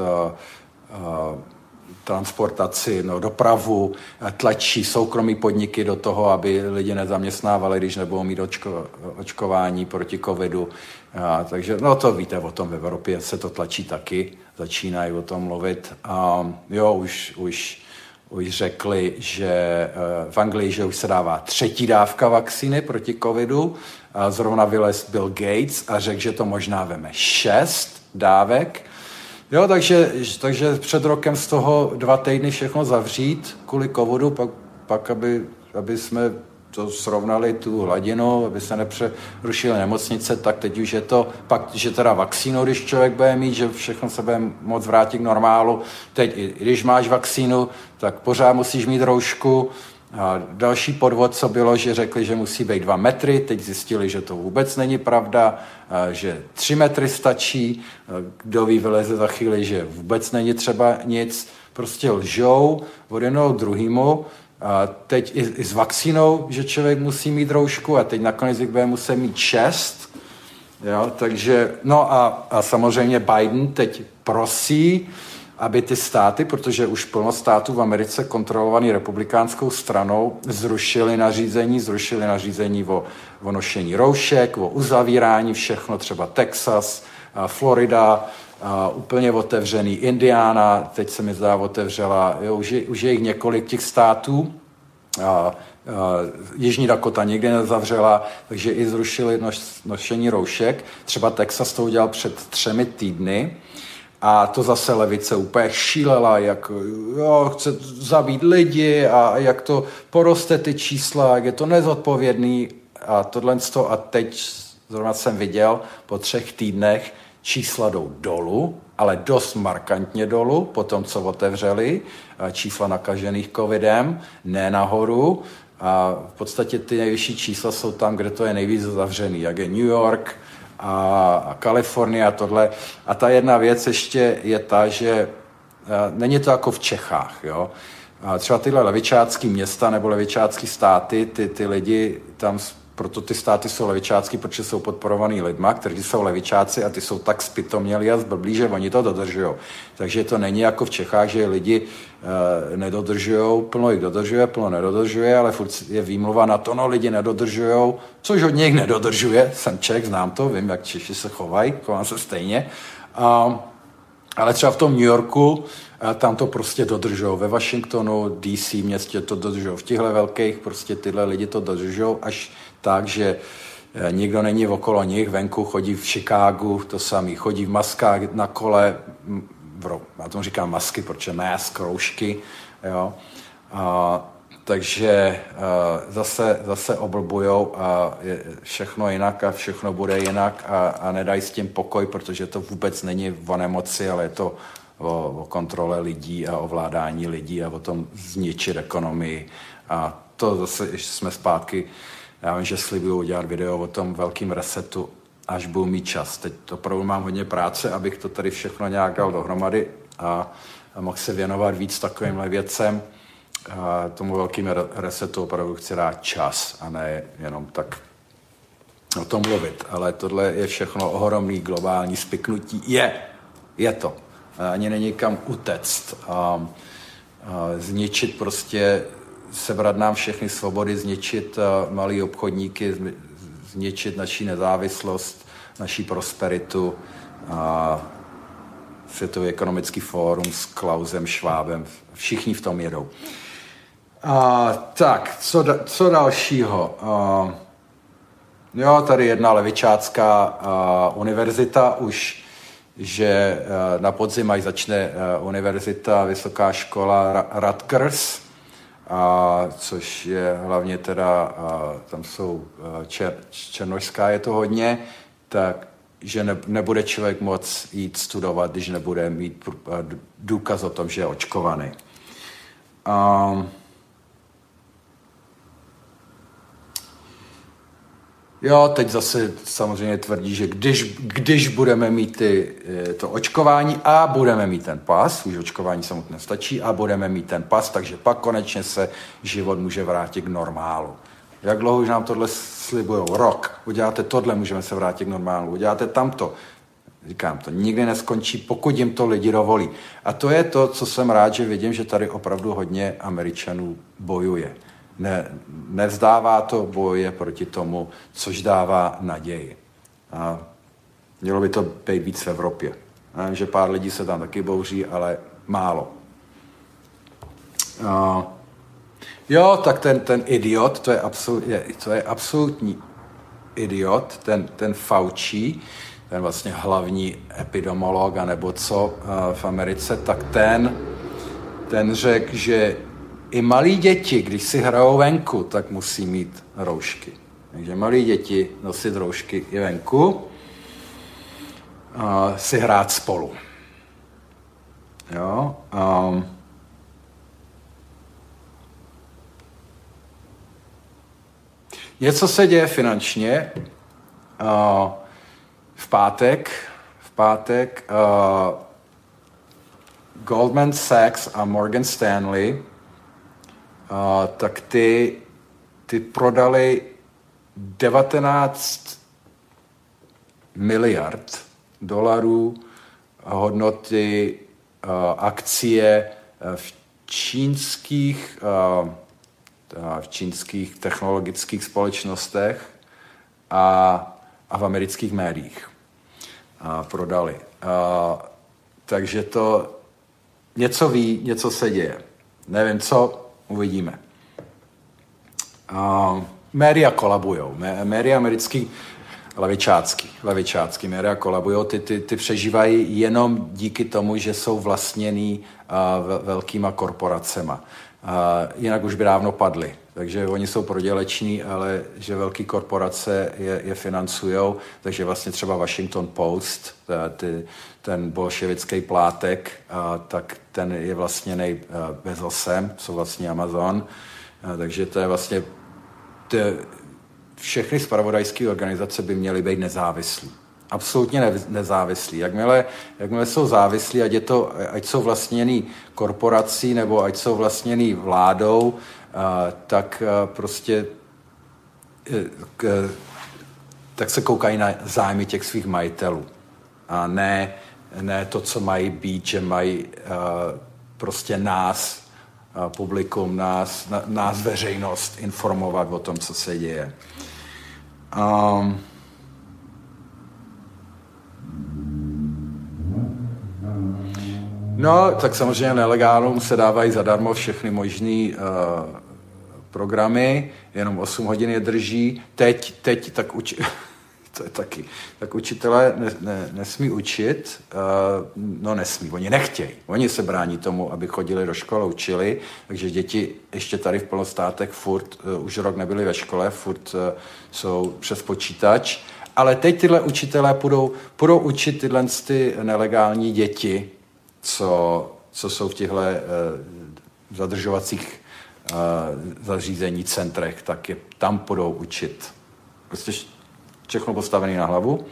transportaci, no, dopravu, tlačí soukromí podniky do toho, aby lidi nezaměstnávali, když nebudou mít očko, očkování proti covidu. A, takže no to víte, o tom v Evropě se to tlačí taky, začínají o tom mluvit. A, jo, už, už, už řekli, že v Anglii, že už se dává třetí dávka vakcíny proti covidu. A zrovna vylez Bill Gates a řekl, že to možná veme šest dávek. Jo, takže, takže před rokem z toho dva týdny všechno zavřít kvůli covidu, pak, pak aby, aby jsme to srovnali tu hladinu, aby se nepřerušily nemocnice, tak teď už je to, pak, že teda vakcínu, když člověk bude mít, že všechno se bude moc vrátit k normálu. Teď, i když máš vakcínu, tak pořád musíš mít roušku. A další podvod, co bylo, že řekli, že musí být dva metry, teď zjistili, že to vůbec není pravda, že tři metry stačí, kdo ví, vyleze za chvíli, že vůbec není třeba nic, prostě lžou od jednoho druhýmu. A teď i, i s vakcínou, že člověk musí mít roušku a teď nakonec jich bude muset mít šest. Jo, takže, no a, a samozřejmě Biden teď prosí, aby ty státy, protože už plno států v Americe kontrolovaný republikánskou stranou, zrušili nařízení, zrušili nařízení o, o nošení roušek, o uzavírání, všechno, třeba Texas, Florida, úplně otevřený, Indiana, teď se mi zdá otevřela, jo, už, je, už je jich několik těch států, a, a, Jižní Dakota nikdy nezavřela, takže i zrušili noš, nošení roušek, třeba Texas to udělal před třemi týdny. A to zase levice úplně šílela, jak jo, chce zabít lidi a jak to poroste ty čísla, jak je to nezodpovědný a tohle a teď zrovna jsem viděl po třech týdnech čísla jdou dolů, ale dost markantně dolů, po tom, co otevřeli čísla nakažených covidem, ne nahoru. A v podstatě ty nejvyšší čísla jsou tam, kde to je nejvíc zavřený, jak je New York, a Kalifornie a tohle. A ta jedna věc ještě je ta, že není to jako v Čechách. Jo? A třeba tyhle levičácký města nebo levičácký státy, ty, ty lidi tam, proto ty státy jsou levičácký, protože jsou podporovaný lidma, kteří jsou levičáci a ty jsou tak zpytomělí a zblblí, že oni to dodržujou. Takže to není jako v Čechách, že lidi e, nedodržujou, plno jich dodržuje, plno nedodržuje, ale furt je výmluva na to, no lidi nedodržujou, což od nich nedodržuje. Jsem Čech, znám to, vím, jak Češi se chovají, chovám se stejně. A, ale třeba v tom New Yorku, a tam to prostě dodržujou. Ve Washingtonu, D C městě to dodržujou. V těchto velkých prostě tyhle lidi to dodržujou až tak, že nikdo není okolo nich, venku chodí v Chicagu, to samý, chodí v maskách na kole, já tomu říkám masky, protože mask, roušky, jo. A, takže a, zase, zase oblbujou a je všechno jinak a všechno bude jinak a, a nedají s tím pokoj, protože to vůbec není o nemoci, ale je to o, o kontrole lidí a ovládání lidí a o tom zničit ekonomii. A to zase, když jsme zpátky, já vím, že slibuju udělat video o tom velkým resetu, až budu mít čas. Teď opravdu mám hodně práce, abych to tady všechno nějak dal dohromady a, a mohl se věnovat víc takovýmhle věcem. A tomu velkým resetu opravdu chci dát čas a ne jenom tak o tom mluvit, ale tohle je všechno ohromný globální spiknutí. Je, je to. Ani není kam utect. A, a zničit prostě, sebrat nám všechny svobody, zničit malý obchodníky, zničit naši nezávislost, naši prosperitu. A Světový ekonomický fórum s Klausem Schwabem, všichni v tom jedou. A, tak, co, da, co dalšího? A, jo, tady jedna levičácká a, univerzita už, že a, na podzim až začne a, univerzita, vysoká škola Rutgers, a, což je hlavně teda, a, tam jsou a, čer, černošská je to hodně, tak že ne, nebude člověk moc jít studovat, když nebude mít důkaz o tom, že je očkovaný. Um, jo, teď zase samozřejmě tvrdí, že když, když budeme mít ty, to očkování a budeme mít ten pas, už očkování samotné stačí, a budeme mít ten pas, takže pak konečně se život může vrátit k normálu. Jak dlouho už nám tohle slibujou? Rok. Uděláte tohle, můžeme se vrátit k normálu. Uděláte tamto. Říkám, to nikdy neskončí, pokud jim to lidi dovolí. A to je to, co jsem rád, že vidím, že tady opravdu hodně Američanů bojuje. Ne, nevzdává to, bojuje proti tomu, což dává naději. A mělo by to být víc v Evropě. Já vím, že pár lidí se tam taky bouří, ale málo. A jo, tak ten, ten idiot, to je, absolut, je, to je absolutní idiot, ten, ten Fauci, ten vlastně hlavní epidemiolog, nebo co uh, v Americe, tak ten, ten řekl, že i malí děti, když si hrajou venku, tak musí mít roušky. Takže malí děti nosit roušky i venku, uh, si hrát spolu. Jo, um, něco se děje finančně. Uh, v pátek, v pátek uh, Goldman Sachs a Morgan Stanley, uh, tak ty, ty prodali devatenáct miliard dolarů hodnoty uh, akcie v čínských uh, v čínských technologických společnostech a, a v amerických médiích a prodali. A, takže to něco ví, něco se děje. Nevím co, uvidíme. A, média kolabujou. Média americký levičácký, levičácký média kolabujou. Ty, ty, ty přežívají jenom díky tomu, že jsou vlastněný a, velkýma korporacema. Uh, jinak už by dávno padly. Takže oni jsou proděleční, ale že velké korporace je, je financujou, takže vlastně třeba Washington Post, ty, ten bolševický plátek, uh, tak ten je vlastněný uh, Bezosem, jsou vlastně Amazon, uh, takže to je vlastně ty, všechny zpravodajské organizace by měly být nezávislí. Absolutně ne, nezávislí. Jakmile, jakmile jsou závislí, ať, je to, ať jsou vlastněný korporací nebo ať jsou vlastněný vládou, uh, tak uh, prostě uh, k, tak se koukají na zájmy těch svých majitelů. A ne, ne to, co mají být, že mají uh, prostě nás, uh, publikum, nás, na, nás veřejnost informovat o tom, co se děje. Um, No, tak samozřejmě nelegálům se dávají zadarmo všechny možný uh, programy, jenom osm hodin je drží. Teď, teď tak uči... to je taky. Tak učitelé ne, ne, nesmí učit, uh, no nesmí, oni nechtějí. Oni se brání tomu, aby chodili do školy, učili, takže děti ještě tady v plnostátech furt, uh, už rok nebyli ve škole, furt uh, jsou přes počítač, ale teď tyhle učitelé půjdou, půjdou učit tyhle ty nelegální děti, Co, co jsou v těchto uh, zadržovacích uh, zařízení, centrech, tak je tam budou učit. Prostě všechno postavené na hlavu.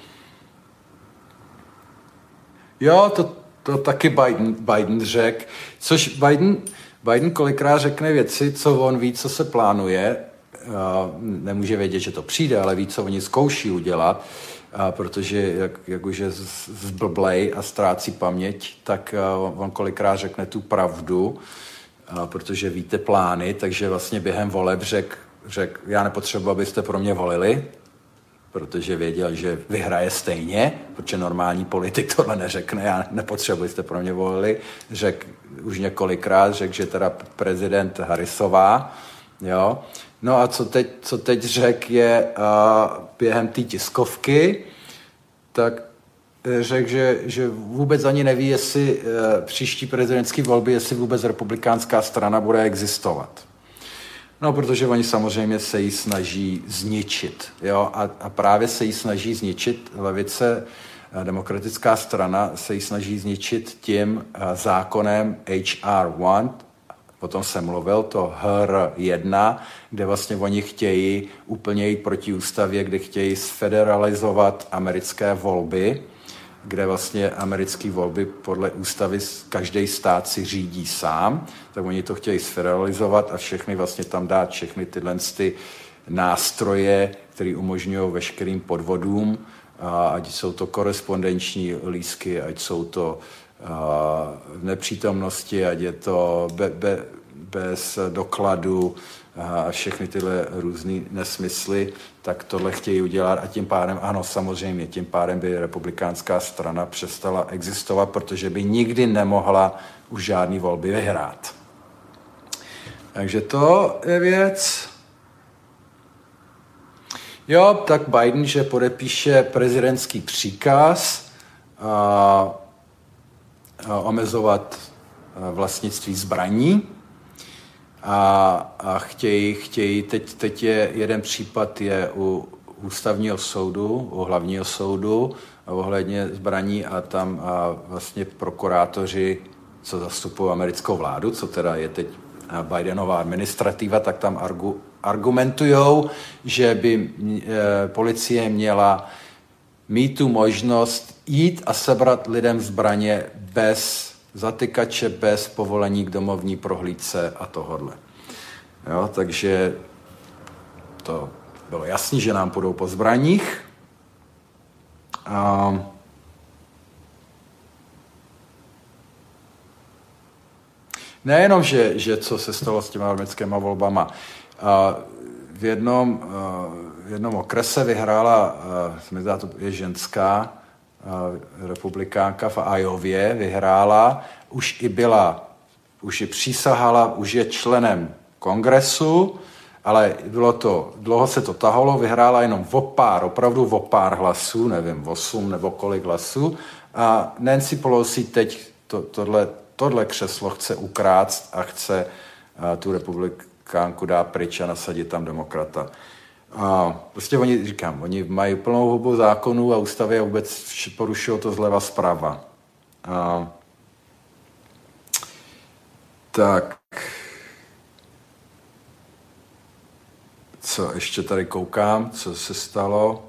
Jo, to, to taky Biden, Biden řekl, což Biden, Biden kolikrát řekne věci, co on ví, co se plánuje. nemůže vědět, že to přijde, ale ví, co oni zkouší udělat, protože jak, jak už je zblblej a ztrácí paměť, tak on kolikrát řekne tu pravdu, protože víte plány, takže vlastně během voleb řekl, řek, já nepotřebuji, abyste pro mě volili, protože věděl, že vyhraje stejně, protože normální politik tohle neřekne, já nepotřebuji, abyste pro mě volili. Řekl už několikrát, řekl, že teda prezident Harrisová, jo. No a co teď, co teď řekl je uh, během té tiskovky, tak řekl, že, že vůbec ani neví, jestli uh, příští prezidentské volby, jestli vůbec republikánská strana bude existovat. No, protože oni samozřejmě se jí snaží zničit. Jo? A, a právě se jí snaží zničit, levice, demokratická strana se jí snaží zničit tím zákonem H R jedna, o tom jsem mluvil, to H R jedna, kde vlastně oni chtějí úplně jít proti ústavě, kde chtějí sfederalizovat americké volby, kde vlastně americké volby podle ústavy každý stát si řídí sám, tak oni to chtějí sfederalizovat a všechny vlastně tam dát všechny tyhle ty nástroje, které umožňují veškerým podvodům, ať jsou to korespondenční lístky, ať jsou to v nepřítomnosti, ať je to be, be, bez dokladu a všechny tyhle různý nesmysly, tak tohle chtějí udělat a tím pádem, ano, samozřejmě, tím pádem by republikánská strana přestala existovat, protože by nikdy nemohla už žádný volby vyhrát. Takže to je věc. Jo, tak Biden, že podepíše prezidentský příkaz a, a omezovat vlastnictví zbraní. A, a chtějí, chtějí teď, teď je jeden případ je u ústavního soudu, u hlavního soudu ohledně zbraní a tam a vlastně prokurátoři, co zastupují americkou vládu, co teda je teď Bidenová administrativa, tak tam argu, argumentujou, že by e, policie měla mít tu možnost jít a sebrat lidem zbraně bez zatykače, bez povolení k domovní prohlídce a tohodle. Jo, takže to bylo jasný, že nám půjdou po zbraních. A nejenom, že, že co se stalo s těma americkýma volbama. A v, jednom, v jednom okrese vyhrála, myslím, že to je ženská, republikánka v Iově vyhrála, už i byla, už i přísahala, už je členem kongresu, ale bylo to, dlouho se to tahalo, vyhrála jenom o pár, opravdu o pár hlasů, nevím, osm nebo kolik hlasů a Nancy Pelosi teď to, tohle, tohle křeslo chce ukrást a chce a, tu republikánku dát pryč a nasadit tam demokrata. A prostě oni, říkám, oni mají plnou hubu zákonů a ústavy a vůbec porušují to zleva zprava. A, tak. Co ještě tady koukám, co se stalo?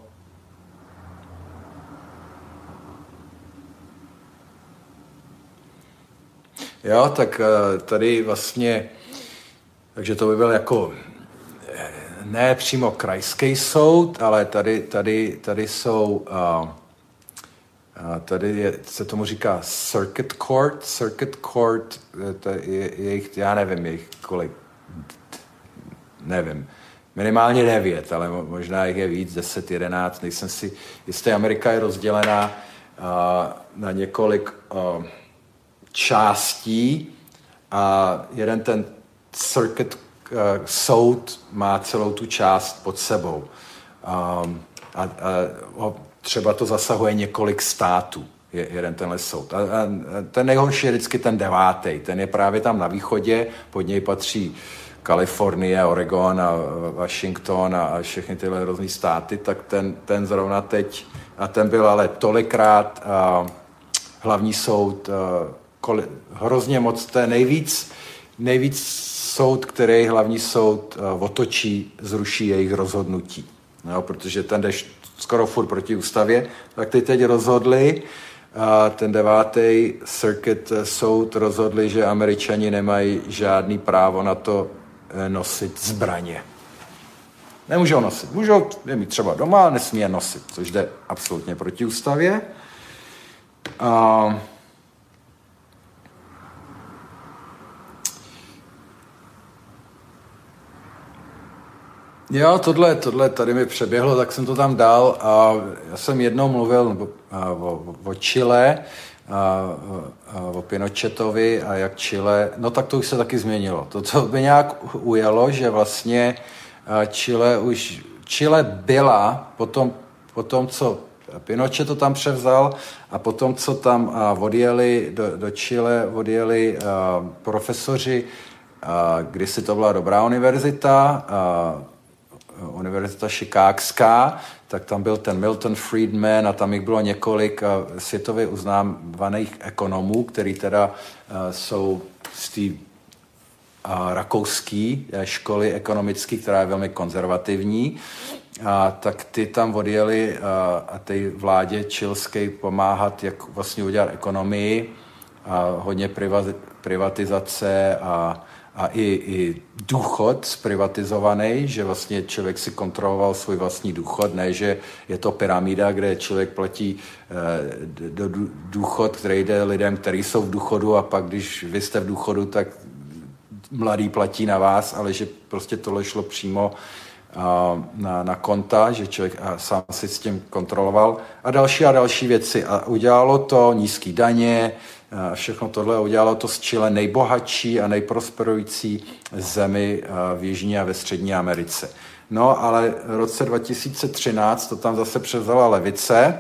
Jo, tak tady vlastně, takže to by byl jako ne přímo krajský soud, ale tady, tady, tady jsou, uh, tady je, se tomu říká circuit court, circuit court, to je, je jich, já nevím, jich kolik, nevím, minimálně devět, ale možná jich je víc, deset, jedenáct, nejsem si jistý. Amerika je rozdělená uh, na několik uh, částí a jeden ten circuit uh, soud má celou tu část pod sebou. Um, a, a třeba to zasahuje několik států, je, jeden tenhle soud. A, a ten nejhorší je vždycky ten devátý, ten je právě tam na východě, pod něj patří Kalifornie, Oregon a Washington a všechny tyhle různý státy, tak ten, ten zrovna teď, a ten byl ale tolikrát a, hlavní soud, a, koli, hrozně moc, to je nejvíc, nejvíc soud, který hlavní soud a, otočí, zruší jejich rozhodnutí. No, protože ten jdeš skoro furt proti ústavě, tak ty teď rozhodli, a ten devátý circuit soud rozhodli, že Američani nemají žádný právo na to nosit zbraně. Nemůžou nosit. Můžou je mít třeba doma, ale nesmí je nosit, což jde absolutně proti ústavě. Uh, Jo, tohle, tohle tady mi přeběhlo, tak jsem to tam dal a já jsem jednou mluvil o, o, o Chile, a, o Pinochetovi a jak Chile, no tak to už se taky změnilo. To, co by nějak ujelo, že vlastně Chile už, Chile byla potom, potom co Pinochet to tam převzal a potom, co tam odjeli do, do Chile, odjeli a, profesoři, a, kdysi to byla dobrá univerzita, a, univerzita Chicagská, tak tam byl ten Milton Friedman a tam jich bylo několik uh, světově uznávaných ekonomů, který teda uh, jsou z té uh, rakouské školy ekonomické, která je velmi konzervativní. A tak ty tam odjeli uh, a té vládě chilské pomáhat, jak vlastně udělat ekonomii, a hodně privatizace a a i, i důchod zprivatizovaný, že vlastně člověk si kontroloval svůj vlastní důchod, ne, že je to pyramida, kde člověk platí eh, do, do, důchod, který jde lidem, kteří jsou v důchodu a pak, když vy jste v důchodu, tak mladý platí na vás, ale že prostě tohle šlo přímo eh, na, na konta, že člověk a sám si s tím kontroloval a další a další věci. A udělalo to nízký daně, a všechno tohle udělalo to z Chile nejbohatší a nejprosperující zemi v Jižní a ve Střední Americe. No, ale v roce dva tisíce třináct to tam zase převzala levice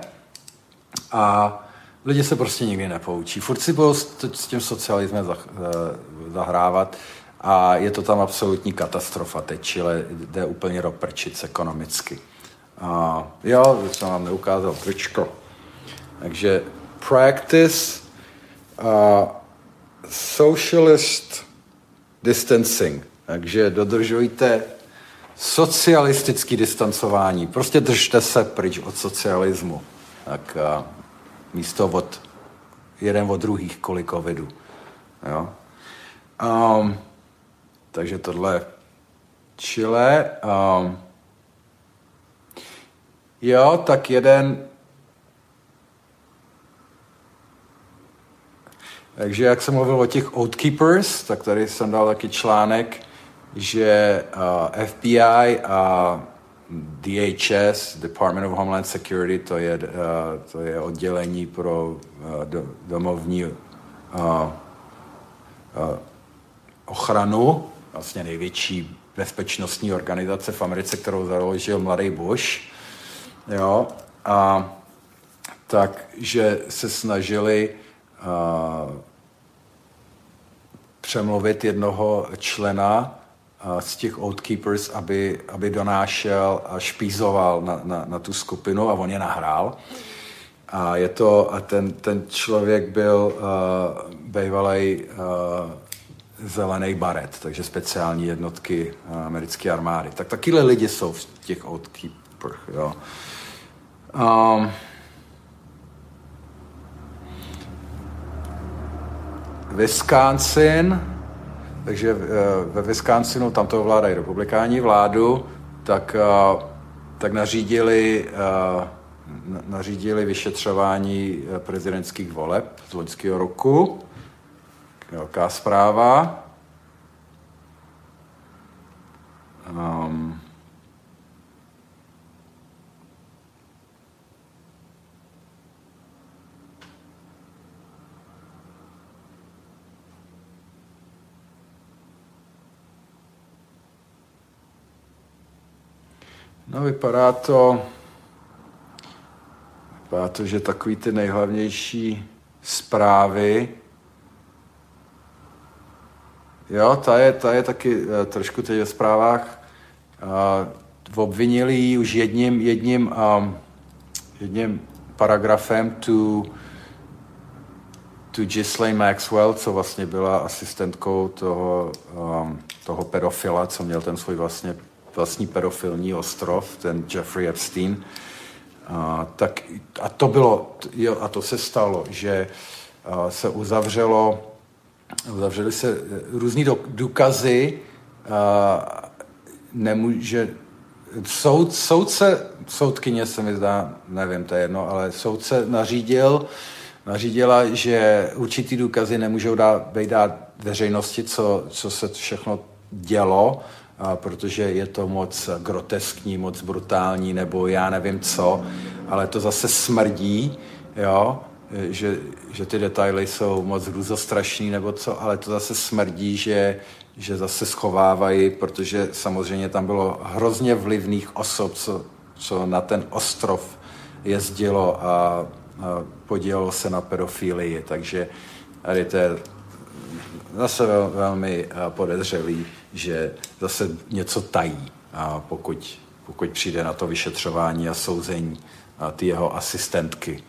a lidi se prostě nikdy nepoučí. Furt si budou s tím socialismem zahrávat a je to tam absolutní katastrofa. Teď Chile jde úplně do prčic ekonomicky. A jo, jsem vám neukázal tričko. Takže practice Uh, socialist distancing. Takže dodržujte socialistické distancování. Prostě držte se pryč od socialismu. Tak uh, místo od jeden od druhých kvůli covidu. Jo? Um, takže tohle Chile. Um, jo, tak jeden Takže jak jsem mluvil o těch Oath Keepers, tak tady jsem dal taky článek, že uh, F B I a D H S, Department of Homeland Security, to je, uh, to je oddělení pro uh, do, domovní uh, uh, ochranu, vlastně největší bezpečnostní organizace v Americe, kterou založil mladý Bush. Jo, a takže se snažili Uh, přemluvit jednoho člena uh, z těch Oath Keepers, aby, aby donášel a špízoval na, na, na tu skupinu a on je nahrál. A je to, a ten, ten člověk byl uh, bývalý uh, zelený baret, takže speciální jednotky uh, americké armády. Tak takyhle lidi jsou v těch Oath Keepers, jo. Um, Wisconsin, takže ve Wisconsinu, tam to ovládají republikáni vládu, tak, tak nařídili, nařídili vyšetřování prezidentských voleb z loňského roku. Velká zpráva. Um, No, vypadá to, vypadá to, že takový ty nejhlavnější zprávy, jo, ta je, ta je taky uh, trošku teď ve zprávách, uh, obvinili ji už jedním, jedním, um, jedním paragrafem tu, tu Ghislaine Maxwell, co vlastně byla asistentkou toho, um, toho pedofila, co měl ten svůj vlastně vlastní pedofilní ostrov, ten Jeffrey Epstein. A, tak, a to bylo, jo, a to se stalo, že a, se uzavřelo, uzavřely se různý důkazy, a, nemůže, soud, soudce, soudkyně se mi zdá, nevím, to je jedno, ale soudce nařídil, nařídila, že určitý důkazy nemůžou dát, být dát veřejnosti, co, co se všechno dělo, a protože je to moc groteskní, moc brutální, nebo já nevím co, ale to zase smrdí, jo, že, že ty detaily jsou moc hrůzostrašný nebo co, ale to zase smrdí, že, že zase schovávají, protože samozřejmě tam bylo hrozně vlivných osob, co, co na ten ostrov jezdilo a, a podílelo se na pedofilii, takže tady to je zase vel, velmi podezřelý, že zase něco tají, a pokud, pokud přijde na to vyšetřování a souzení a ty jeho asistentky.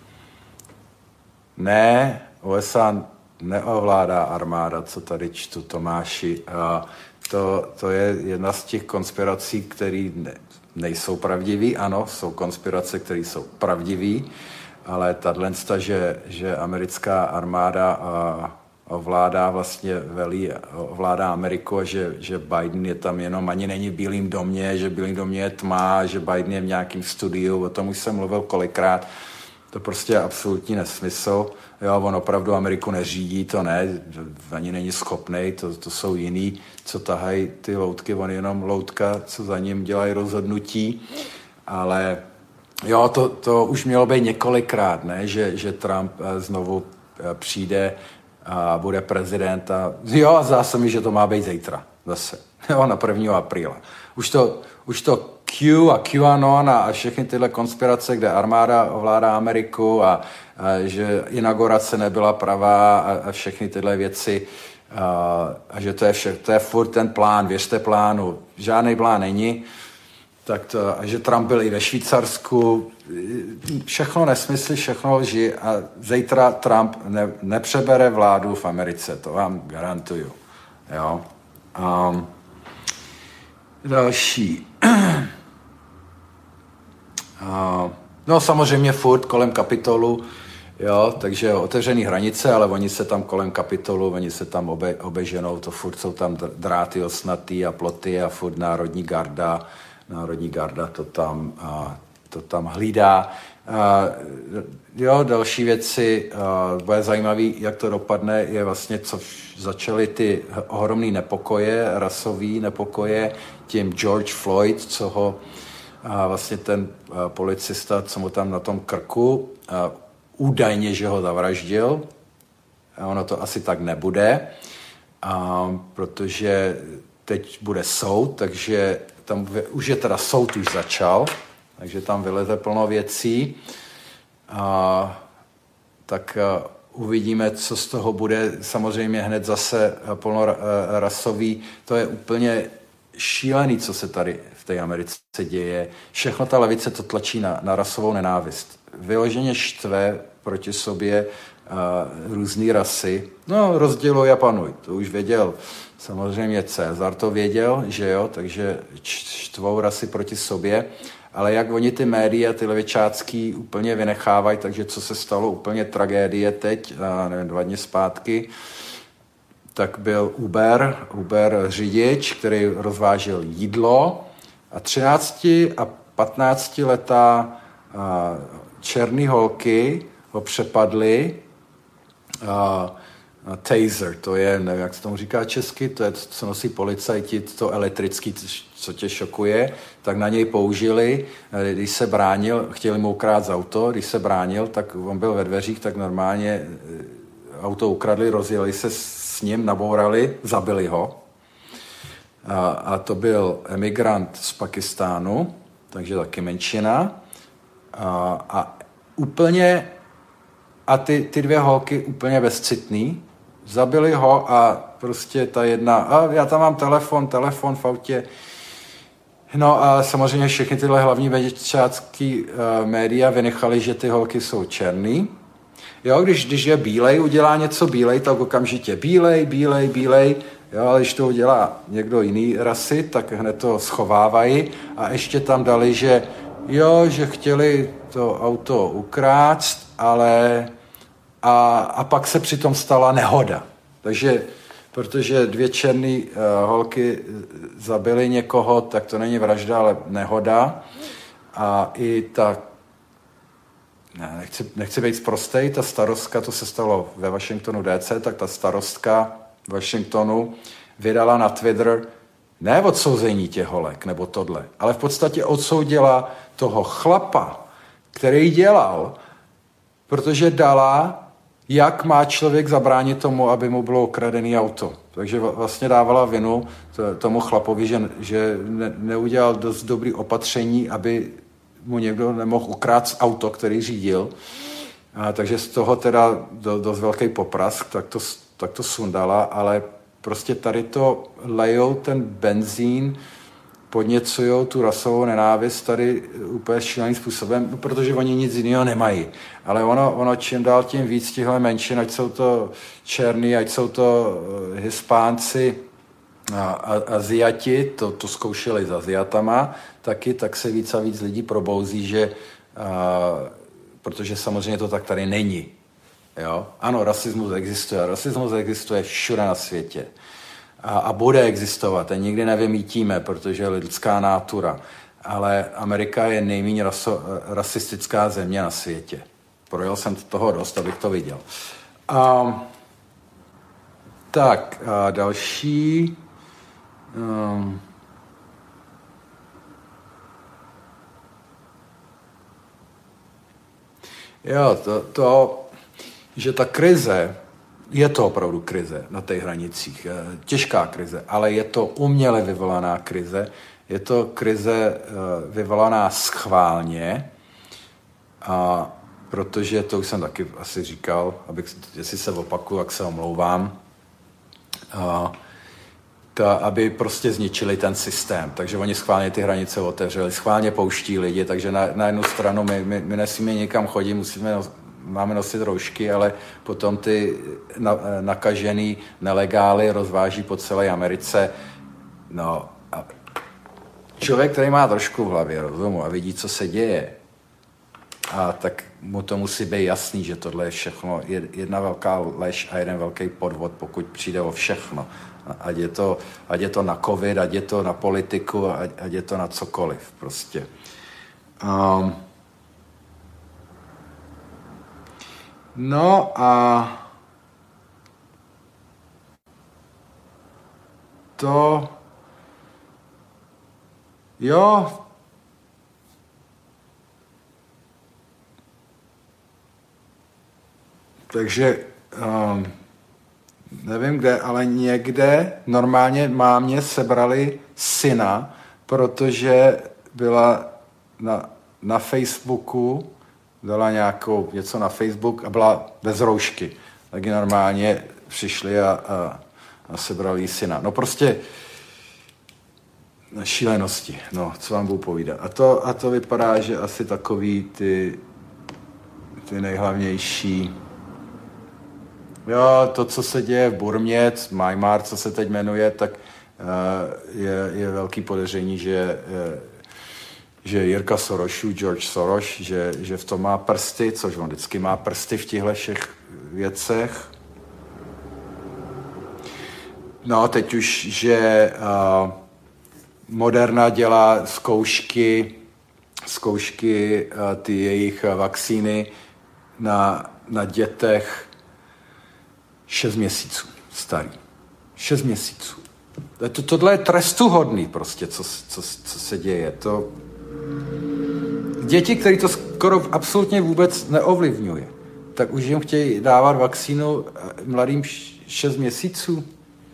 Ne, U S A neovládá armáda, co tady čtu, Tomáši. A to, to je jedna z těch konspirací, které ne, nejsou pravdivý. Ano, jsou konspirace, které jsou pravdivý, ale tato, že, že americká armáda a ovládá vlastně velí, ovládá Ameriku a že, že Biden je tam jenom, ani není v Bílém domě, že v Bílém domě je tma, že Biden je v nějakém studiu, o tom už jsem mluvil kolikrát. To prostě je absolutní nesmysl. Jo, on opravdu Ameriku neřídí, to ne, ani není schopnej, to, to jsou jiný, co tahají ty loutky, on jenom loutka, co za ním dělají rozhodnutí, ale jo, to, to už mělo být několikrát, ne, že, že Trump znovu přijde a bude prezident a jo, a zdá se mi, že to má být zítra zase, jo, na prvního apríla. Už to, už to Q a QAnon a všechny tyhle konspirace, kde armáda ovládá Ameriku a, a že inaugurace nebyla pravá a, a všechny tyhle věci a, a že to je, vše, to je furt ten plán, věřte plánu, žádný plán není, tak to, a že Trump byl i ve Švýcarsku, všechno nesmysly, všechno lži a zítra Trump ne, nepřebere vládu v Americe, to vám garantuju. Jo. Um, další. Uh, no samozřejmě furt kolem Kapitolu, jo, takže otevřený hranice, ale oni se tam kolem Kapitolu, oni se tam obe, obeženou, to furt jsou tam dráty osnatý a ploty a furt Národní garda, Národní garda to tam, uh, to tam hlídá. Uh, jo, další věci, uh, bude zajímavý, jak to dopadne, je vlastně, co začaly ty ohromné nepokoje, rasové nepokoje, tím George Floyd, co ho a vlastně ten uh, policista, co mu tam na tom krku, uh, údajně, že ho zavraždil. A ono to asi tak nebude, uh, protože teď bude soud, takže tam už je teda soud už začal, takže tam vyleze plno věcí. Uh, tak uh, uvidíme, co z toho bude. Samozřejmě hned zase plno uh, rasový. To je úplně šílený, co se tady v té Americe děje. Všechno ta levice to tlačí na, na rasovou nenávist. Vyloženě štve proti sobě uh, různý rasy. No, rozděluj a panuj. To už věděl samozřejmě Cezar to věděl, že jo, takže štvou rasy proti sobě. Ale jak oni ty média, ty levičácký úplně vynechávají, takže co se stalo úplně tragédie teď, uh, nevím, dva dny zpátky, tak byl Uber, Uber řidič, který rozvážel jídlo a třinácti a patnácti letá černý holky ho přepadly a, a taser, to je, nevím, jak se tomu říká česky, to je, co nosí policajti, to elektrický, co tě šokuje, tak na něj použili, když se bránil, chtěli mu ukrát z auto, když se bránil, tak on byl ve dveřích, tak normálně auto ukradli, rozjeli se s ním, nabourali, zabili ho. A, a to byl emigrant z Pakistánu, takže taky menšina. A, a úplně, a ty, ty dvě holky úplně bezcitný, zabili ho a prostě ta jedna, a já tam mám telefon, telefon v autě. No a samozřejmě všechny tyhle hlavní vědečácký uh, média vynechali, že ty holky jsou černý. Jo, když, když je bílej, udělá něco bílej, tak okamžitě bílej, bílej, bílej. Jo, ale když to udělá někdo jiný rasy, tak hned to schovávají a ještě tam dali, že jo, že chtěli to auto ukrást, ale a, a pak se přitom stala nehoda. Takže protože dvě černé uh, holky zabily někoho, tak to není vražda, ale nehoda. A i ta, ne, nechci, nechci být sprostej, ta starostka, to se stalo ve Washingtonu D C, tak ta starostka Washingtonu vydala na Twitter ne odsouzení těch holek, nebo tohle, ale v podstatě odsoudila toho chlapa, který dělal, protože dala, jak má člověk zabránit tomu, aby mu bylo ukradený auto. Takže vlastně dávala vinu tomu chlapovi, že, že ne, neudělal dost dobrý opatření, aby mu někdo nemohl ukrát auto, který řídil. A takže z toho teda do, dost velký poprask, tak to, tak to sundala, ale prostě tady to lejou ten benzín, podněcujou tu rasovou nenávist tady úplně šíleným způsobem, protože oni nic jiného nemají. Ale ono, ono čím dál tím víc tihle menšin, ať jsou to černý, ať jsou to Hispánci a, a Aziati, to, to zkoušeli s Aziatama taky, tak se víc a víc lidí probouzí, že a, protože samozřejmě to tak tady není. Jo? Ano, rasismus existuje. Rasismus existuje všude na světě. A, a bude existovat. A nikdy nevymítíme, protože je lidská nátura. Ale Amerika je nejméně raso, rasistická země na světě. Projel jsem toho dost, abych to viděl. A, tak, a další... Um, jo, to, to, že ta krize, je to opravdu krize na těch hranicích, těžká krize, ale je to uměle vyvolaná krize, je to krize vyvolaná schválně, a protože to už jsem taky asi říkal, abych, jestli se opakuju, jak se omlouvám, a, ta, aby prostě zničili ten systém. Takže oni schválně ty hranice otevřeli, schválně pouští lidi, takže na, na jednu stranu my, my, my nesmíme někam chodit, musíme, máme nosit roušky, ale potom ty na, nakažený nelegály rozváží po celé Americe. No a člověk, který má trošku v hlavě rozumu a vidí, co se děje, a tak mu to musí být jasný, že tohle je všechno jedna velká lež a jeden velký podvod, pokud přijde o všechno. Ať je to, ať je to na covid, ať je to na politiku, ať, ať je to na cokoliv prostě. Um, no a to jo, takže um, nevím kde, ale někde normálně mámě sebrali syna, protože byla na, na Facebooku, dala nějakou něco na Facebook a byla bez roušky. Tak normálně přišli a, a, a sebrali syna. No prostě šílenosti, no, co vám budu povídat. A to, a to vypadá, že asi takový ty, ty nejhlavnější. Jo, to, co se děje v Burmě, Myanmar, co se teď jmenuje, tak uh, je, je velký podezření, že, uh, že Jirka Sorosů, George Soros, že, že v tom má prsty, což on vždycky má prsty v těchto všech věcech. No, teď už, že uh, Moderna dělá zkoušky, zkoušky uh, ty jejich vakcíny na, na dětech šest měsíců starý. Šest měsíců. To, tohle je trestuhodný prostě, co, co, co se děje. To... Děti, které to skoro absolutně vůbec neovlivňuje, tak už jim chtějí dávat vakcínu mladým šest měsíců.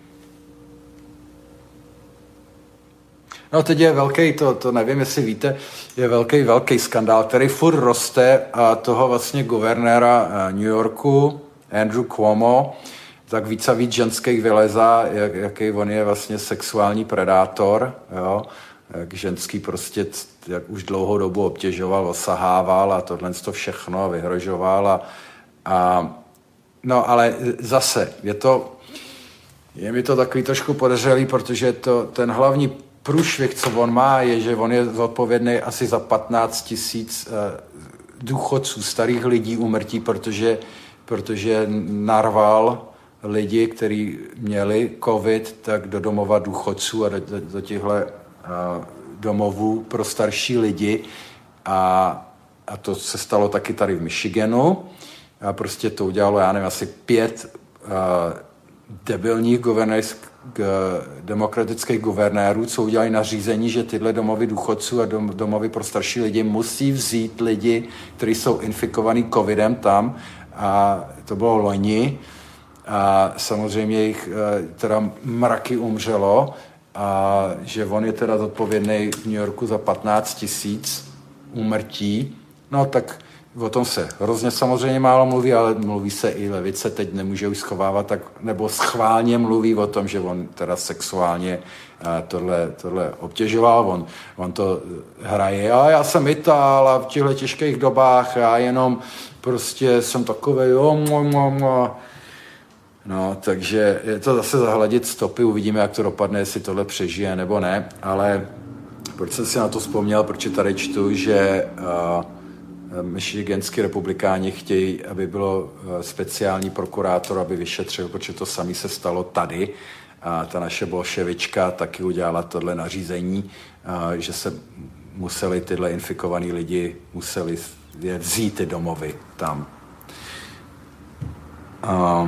No teď je velký, to, to nevím, jestli víte, je velký, velký skandál, který furt roste a toho vlastně guvernéra New Yorku, Andrew Cuomo, tak víc a víc ženských vylezá, jak, jaký on je vlastně sexuální predátor, jo, jak ženský prostě, jak už dlouhou dobu obtěžoval, osahával a tohle to všechno a vyhrožoval a, a no ale zase, je to, je mi to takový trošku podezřelý, protože to, ten hlavní průšvih, co on má, je, že on je zodpovědný asi za patnáct tisíc uh, důchodců, starých lidí úmrtí, protože protože narval lidi, kteří měli covid, tak do domova důchodců a do, do, do těchto domovů pro starší lidi. A, a to se stalo taky tady v Michiganu. A prostě to udělalo, já nevím, asi pět uh, debilních demokratických guvernérů, co udělali nařízení, že tyhle domovy důchodců a dom, domovy pro starší lidi musí vzít lidi, kteří jsou infikovaní covidem tam. A to bylo loni. A samozřejmě jich teda mraky umřelo. A že on je teda zodpovědný v New Yorku za patnáct tisíc úmrtí. No tak o tom se hrozně samozřejmě málo mluví, ale mluví se i levice, teď nemůže už schovávat, tak, nebo schválně mluví o tom, že on teda sexuálně tohle, tohle obtěžoval, on, on to hraje, a já jsem Itál a v těchto těžkých dobách já jenom prostě jsem takovej, jo, mo, mo, mo. No, takže je to zase zahladit stopy, uvidíme, jak to dopadne, jestli tohle přežije nebo ne, ale proč jsem si na to vzpomněl, protože tady čtu, že uh, michiganský republikáni chtějí, aby bylo uh, speciální prokurátor, aby vyšetřil, protože to samé se stalo tady. A ta naše bolševička taky udělala tohle nařízení, uh, že se museli tyhle infikovaný lidi, museli je vzít ty domovy tam. Uh,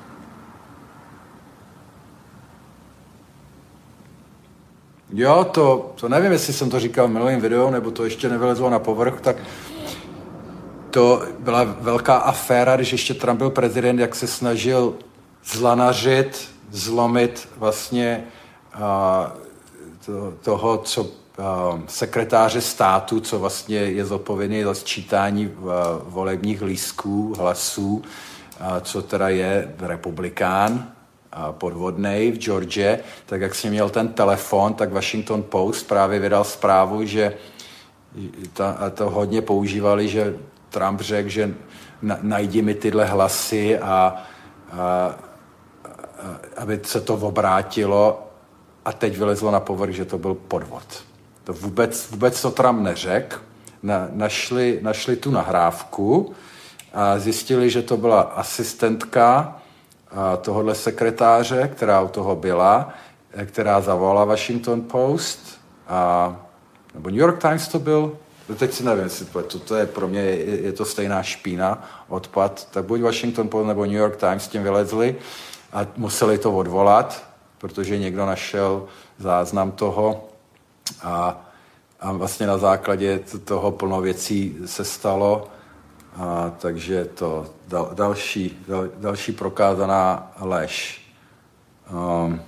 Jo, to, to nevím, jestli jsem to říkal v minulém videu, nebo to ještě nevylezlo na povrch, tak to byla velká aféra, když ještě Trump byl prezident, jak se snažil zlanařit, zlomit vlastně uh, to, toho, co uh, sekretáře státu, co vlastně je zodpovědný za sčítání uh, volebních lístků, hlasů, uh, co teda je republikán, podvodnej v Georgii, tak jak jsem měl ten telefon, tak Washington Post právě vydal zprávu, že ta, to hodně používali, že Trump řekl, že na, najdi mi tyhle hlasy a, a, a aby se to obrátilo, a teď vylezlo na povrch, že to byl podvod. To vůbec, vůbec to Trump neřekl. Na, našli, našli tu nahrávku a zjistili, že to byla asistentka tohohle sekretáře, která u toho byla, která zavolala Washington Post, a, nebo New York Times to byl, teď si nevím, jestli to, to je pro mě, je, je to stejná špína, odpad, tak buď Washington Post nebo New York Times s tím vylezli a museli to odvolat, protože někdo našel záznam toho a, a vlastně na základě toho plno věcí se stalo. A, takže to dal, další, dal, další prokázaná lež. Um,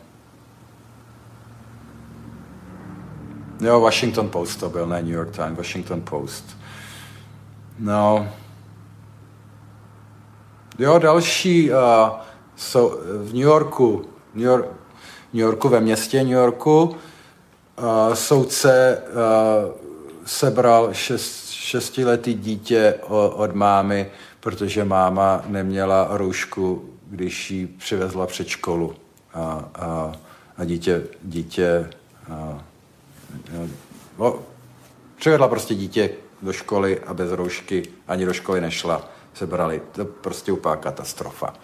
jo, Washington Post to byl, ne New York Times, Washington Post. No. Jo, další uh, so, v New Yorku, New, York, New Yorku ve městě New Yorku, uh, soudce uh, sebral šest šestiletý dítě od mámy, protože máma neměla roušku, když ji přivezla před školu. A, a, a dítě, dítě a, a, přivedla prostě dítě do školy a bez roušky ani do školy nešla. Sebrali. To prostě úplná katastrofa.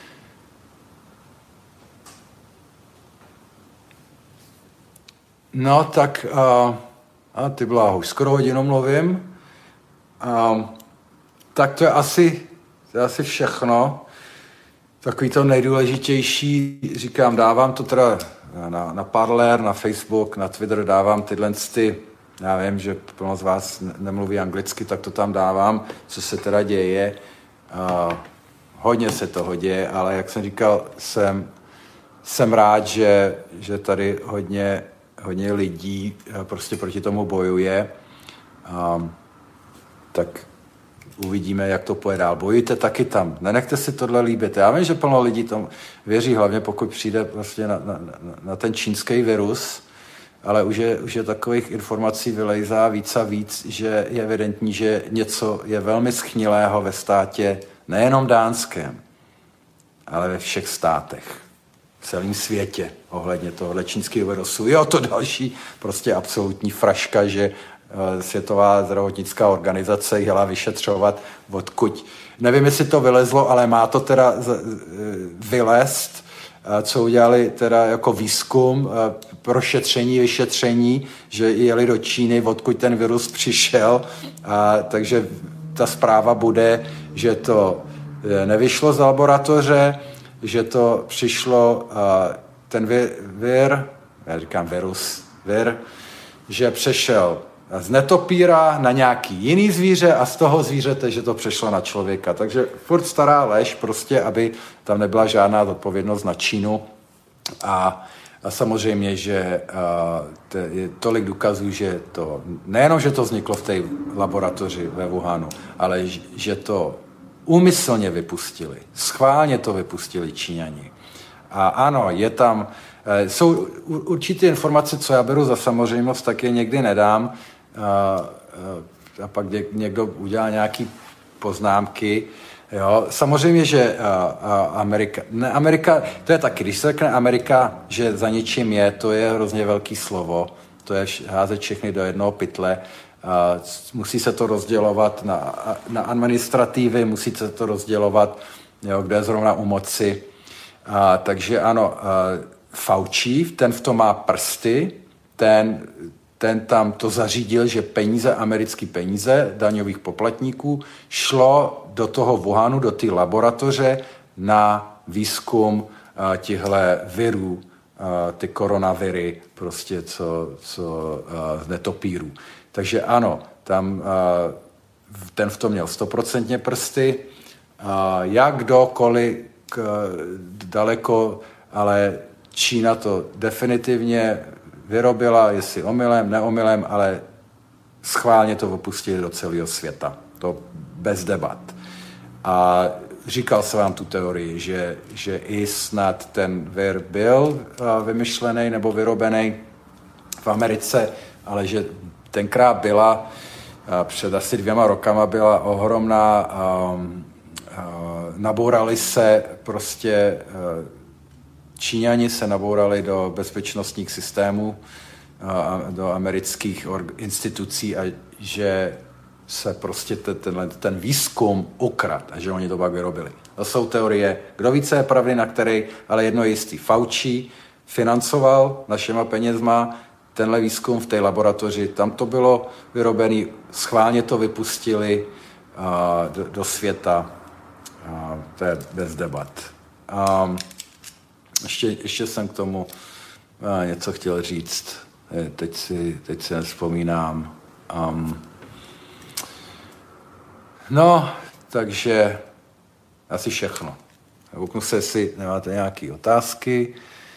No tak a, a ty bláho, skoro hodinu mluvím. Um, tak to je asi, to je asi všechno. Takový to nejdůležitější, říkám, dávám to teda na, na Parler, na Facebook, na Twitter, dávám tyhle ty, já vím, že plno z vás nemluví anglicky, tak to tam dávám, co se teda děje. Uh, hodně se toho děje, ale jak jsem říkal, jsem, jsem rád, že, že tady hodně, hodně lidí prostě proti tomu bojuje. Um, tak uvidíme, jak to pojede dál. Bojujte taky tam. Nenechte si tohle líbit. Já vím, že plno lidí tam věří, hlavně pokud přijde vlastně na, na, na ten čínský virus, ale už je, už je takových informací vylejzá víc a víc, že je evidentní, že něco je velmi schnilého ve státě, nejenom dánském, ale ve všech státech, v celém světě ohledně tohohle čínského virusu. Jo, to další prostě absolutní fraška, že Světová zdravotnická organizace jela vyšetřovat, odkud. Nevím, jestli to vylezlo, ale má to teda vylézt, co udělali teda jako výzkum, prošetření, vyšetření, že jeli do Číny, odkud ten virus přišel. A, takže ta zpráva bude, že to nevyšlo z laboratoře, že to přišlo, ten vir, vir já říkám virus, vir, že přešel z netopíra na nějaký jiný zvíře a z toho zvířete, že to přešlo na člověka. Takže furt stará lež prostě, aby tam nebyla žádná odpovědnost na Čínu. A, a samozřejmě, že a, te, je tolik důkazů, že to, nejenom, že to vzniklo v té laboratoři ve Wuhanu, ale že to úmyslně vypustili. Schválně to vypustili Číňani. A ano, je tam, jsou určité informace, co já beru za samozřejmost, tak je někdy nedám. A, a pak někdo udělá nějaký poznámky. Jo. Samozřejmě, že a, a Amerika, ne, Amerika, to je taky, když se řekne Amerika, že za něčím je, to je hrozně velký slovo, to je házet všechny do jednoho pytle. A musí se to rozdělovat na, na administrativy, musí se to rozdělovat, jo, kdo je zrovna u moci. A, takže ano, a Fauci, ten v tom má prsty, ten, ten tam to zařídil, že peníze, americké peníze daňových poplatníků šlo do toho Wuhanu, do té laboratoře na výzkum těchto virů, a, ty koronaviry, prostě co, co a, z netopírů. Takže ano, tam a, ten v tom měl stoprocentně prsty. A, jak kdokoliv k, daleko, ale Čína to definitivně vyrobila, jestli omylem, neomylem, ale schválně to opustili do celého světa. To bez debat. A říkal jsem vám tu teorii, že, že i snad ten vir byl vymyšlený nebo vyrobený v Americe, ale že tenkrát byla, před asi dvěma rokama byla ohromná, um, uh, nabourali se prostě, uh, Číňani se nabourali do bezpečnostních systémů, uh, do amerických institucí a že se prostě ten, ten výzkum ukrad a že oni to pak vyrobili. To jsou teorie, kdo ví, co je pravdy na který, ale jedno je jistý. Fauci financoval našima penězma tenhle výzkum v té laboratoři, tam to bylo vyrobené, schválně to vypustili uh, do, do světa. Uh, to je bez debat. Um, ještě, ještě jsem k tomu uh, něco chtěl říct. Teď si, teď si nevzpomínám. Um, no, takže asi všechno. Kouknu se, jestli nemáte nějaké otázky.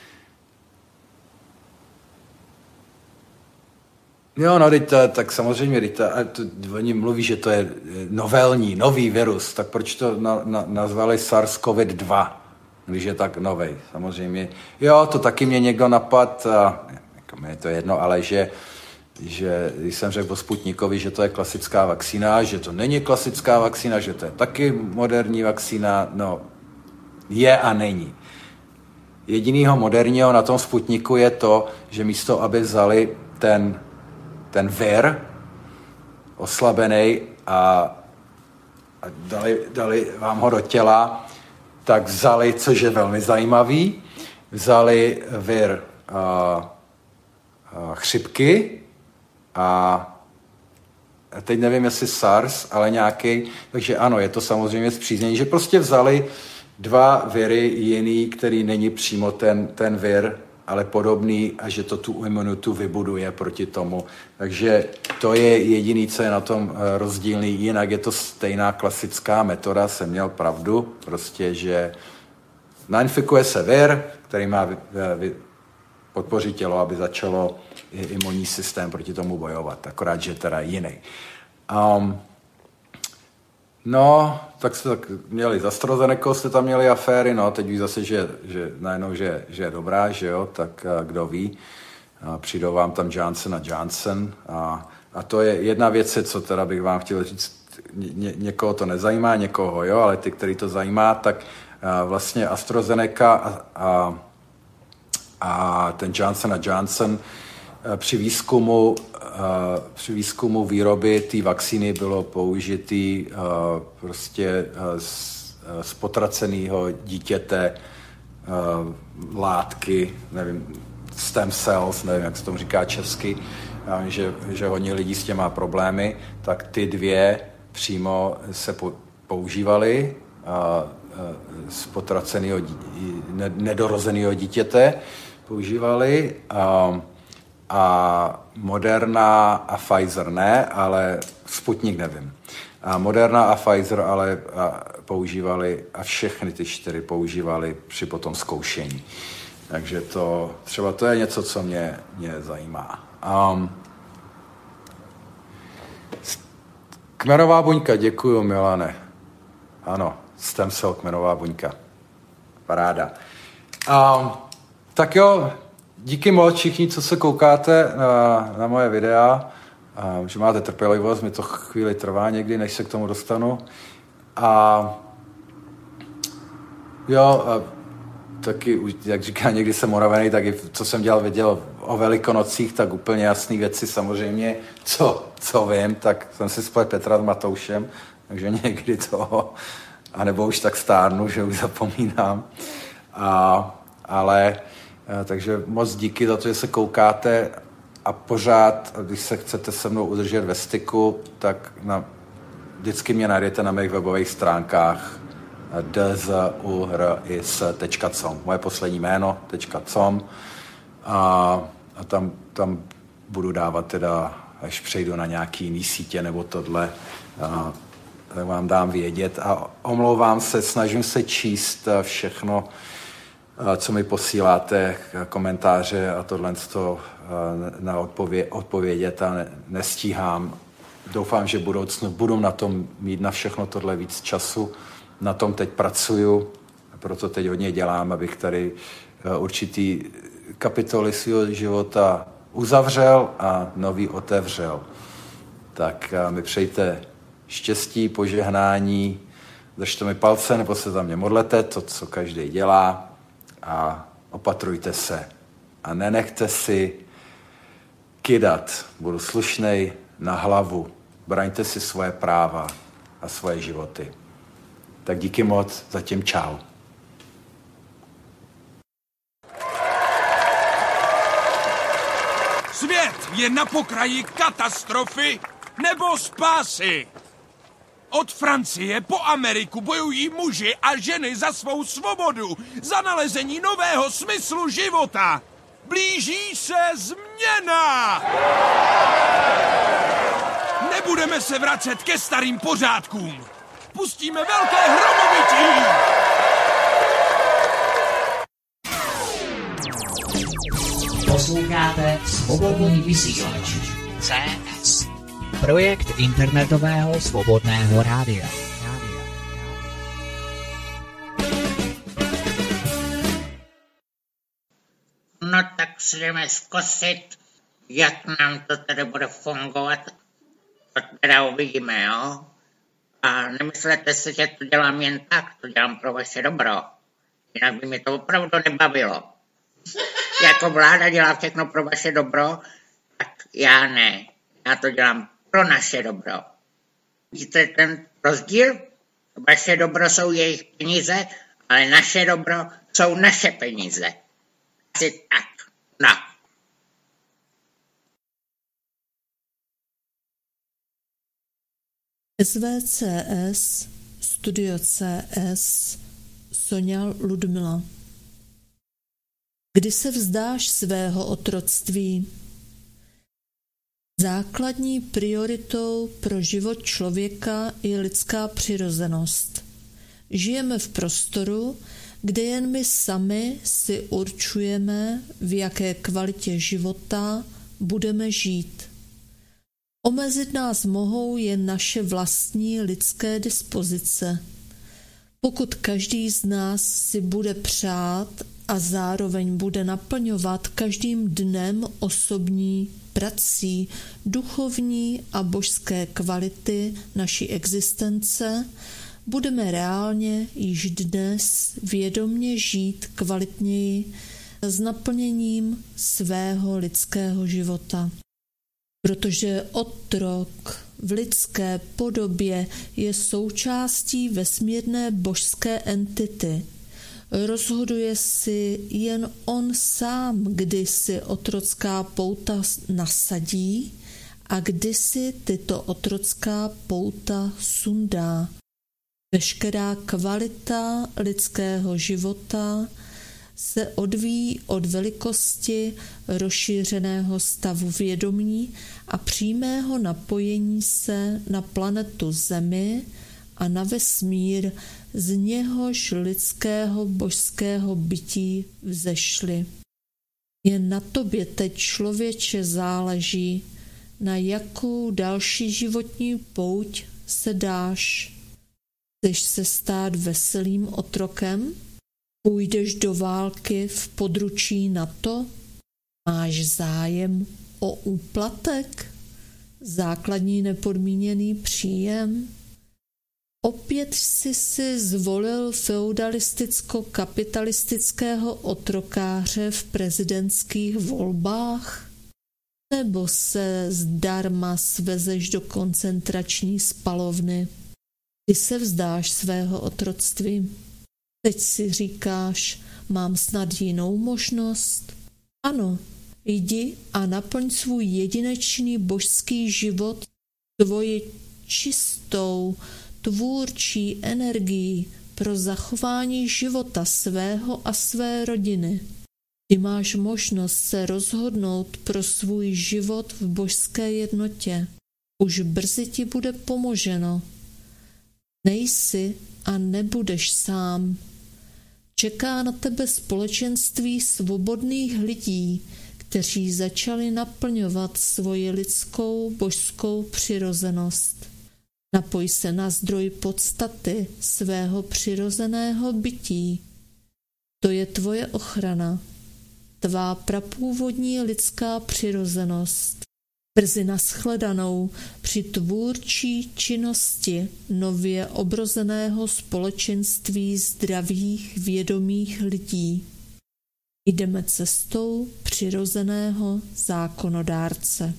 Jo, no, to, tak samozřejmě, to, to, oni mluví, že to je novelní, nový virus, tak proč to na, na, nazvali SARS-CoV dva, když je tak novej, samozřejmě. Jo, to taky mě někdo napad, a jako mě to jedno, ale že, že když jsem řekl o Sputnikovi, že to je klasická vakcína, že to není klasická vakcína, že to je taky moderní vakcína, no, je a není. Jedinýho moderního na tom Sputniku je to, že místo, aby vzali ten ten vir oslabený a, a dali, dali vám ho do těla, tak vzali, což je velmi zajímavý, vzali vir a, a chřipky a teď nevím, jestli SARS, ale nějaký, takže ano, je to samozřejmě zpříznění, že prostě vzali dva viry jiný, který není přímo ten, ten vir, ale podobný a že to tu imunitu vybuduje proti tomu. Takže to je jediný, co je na tom rozdílný. Jinak je to stejná klasická metoda, jsem měl pravdu, prostě, že nainfikuje se vir, který má podpořit tělo, aby začalo imunní systém proti tomu bojovat, akorát, že teda jiný. Um, no, tak jste tak měli za AstraZeneca, jste tam měli aféry, no, teď víš zase, že, že najednou, že, že je dobrá, že jo, tak a, kdo ví, a přijdou vám tam Johnson a Johnson a, a to je jedna věc, co teda bych vám chtěl říct, ně, někoho to nezajímá, někoho, jo, ale ty, který to zajímá, tak a, vlastně AstraZeneca a, a, a ten Johnson a Johnson a, při výzkumu při výzkumu výroby té vakcíny bylo použitý prostě z, z potraceného dítěte látky, nevím, stem cells, nevím, jak se tomu říká česky, že, že hodně lidí s tím má problémy, tak ty dvě přímo se používaly z potraceného, nedorozeného dítěte používali a, a Moderna a Pfizer ne, ale Sputnik nevím. A Moderna a Pfizer ale a používali a všechny ty čtyři používali při potom zkoušení. Takže to třeba to je něco, co mě, mě zajímá. Um, kmenová buňka, děkuju, Milane. Ano, stem cell kmenová buňka. Paráda. Um, tak jo, díky moc všichni, co se koukáte na, na moje videa, um, že máte trpělivost, mi to chvíli trvá někdy, než se k tomu dostanu. A jo, a taky, jak říká, někdy jsem unavený, tak i co jsem dělal, věděl o Velikonocích, tak úplně jasný věci samozřejmě, co, co vím, tak jsem si splet Petra s Matoušem, takže někdy to, anebo už tak stárnu, že už zapomínám. A, ale, takže moc díky za to, že se koukáte a pořád, když se chcete se mnou udržet ve styku, tak na, vždycky mě najdete na mých webových stránkách d z u r i s tečka com, moje poslední jméno, .com a, a tam, tam budu dávat teda, až přejdu na nějaký jiný sítě nebo tohle, a, tak vám dám vědět a omlouvám se, snažím se číst všechno, co mi posíláte, komentáře a tohle to na odpově- odpovědět a ne- nestíhám. Doufám, že v budoucnu budu na tom mít na všechno tohle víc času. Na tom teď pracuju, proto teď hodně dělám, abych tady určitý kapitoly svého života uzavřel a nový otevřel. Tak mi přejte štěstí, požehnání, držte mi palce nebo se za mě modlete, to, co každý dělá a opatrujte se. A nenechte si kydat, budu slušnej, na hlavu. Braňte si svoje práva a svoje životy. Tak díky moc, zatím čau. Svět je na pokraji katastrofy nebo spásy. Od Francie po Ameriku bojují muži a ženy za svou svobodu, za nalezení nového smyslu života. Blíží se změna! Nebudeme se vracet ke starým pořádkům. Pustíme velké hromovití! Posloucháte Svobodný vysílač C S, projekt internetového svobodného rádia. No tak si jdeme zkusit, jak nám to tady bude fungovat. To teda uvidíme, jo? A nemyslete si, že to dělám jen tak, to dělám pro vaše dobro. Jinak by mě to opravdu nebavilo. Jako vláda dělá všechno pro vaše dobro, tak já ne. Já to dělám pro naše dobro. Vidíte ten rozdíl? Vaše dobro jsou jejich peníze, ale naše dobro jsou naše peníze. Asi tak. No. S V C S, Studio C S, Sonja Ludmila. Kdy se vzdáš svého otroctví? Základní prioritou pro život člověka je lidská přirozenost. Žijeme v prostoru, kde jen my sami si určujeme, v jaké kvalitě života budeme žít. Omezit nás mohou jen naše vlastní lidské dispozice. Pokud každý z nás si bude přát a zároveň bude naplňovat každým dnem osobní prací duchovní a božské kvality naší existence, budeme reálně již dnes vědomě žít kvalitněji s naplněním svého lidského života. Protože otrok v lidské podobě je součástí vesmírné božské entity. Rozhoduje si jen on sám, kdy si otrocká pouta nasadí a kdy si tyto otrocká pouta sundá. Veškerá kvalita lidského života se odvíjí od velikosti rozšířeného stavu vědomí a přímého napojení se na planetu Zemi a na vesmír, z něhož lidského božského bytí vzešli. Jen na tobě teď, člověče, záleží, na jakou další životní pouť se dáš. Chceš se stát veselým otrokem? Půjdeš do války v područí NATO? Máš zájem o úplatek? Základní nepodmíněný příjem? Opět jsi si zvolil feudalisticko-kapitalistického otrokáře v prezidentských volbách? Nebo se zdarma svezeš do koncentrační spalovny? Ty se vzdáš svého otroctví. Teď si říkáš, mám snad jinou možnost? Ano, jdi a naplň svůj jedinečný božský život tvoji čistou, tvůrčí energii pro zachování života svého a své rodiny. Ty máš možnost se rozhodnout pro svůj život v božské jednotě. Už brzy ti bude pomoženo. Nejsi a nebudeš sám. Čeká na tebe společenství svobodných lidí, kteří začali naplňovat svoji lidskou božskou přirozenost. Napoj se na zdroj podstaty svého přirozeného bytí. To je tvoje ochrana, tvá prapůvodní lidská přirozenost. Brzy nashledanou při tvůrčí činnosti nově obrozeného společenství zdravých, vědomých lidí. Jdeme cestou přirozeného zákonodárce.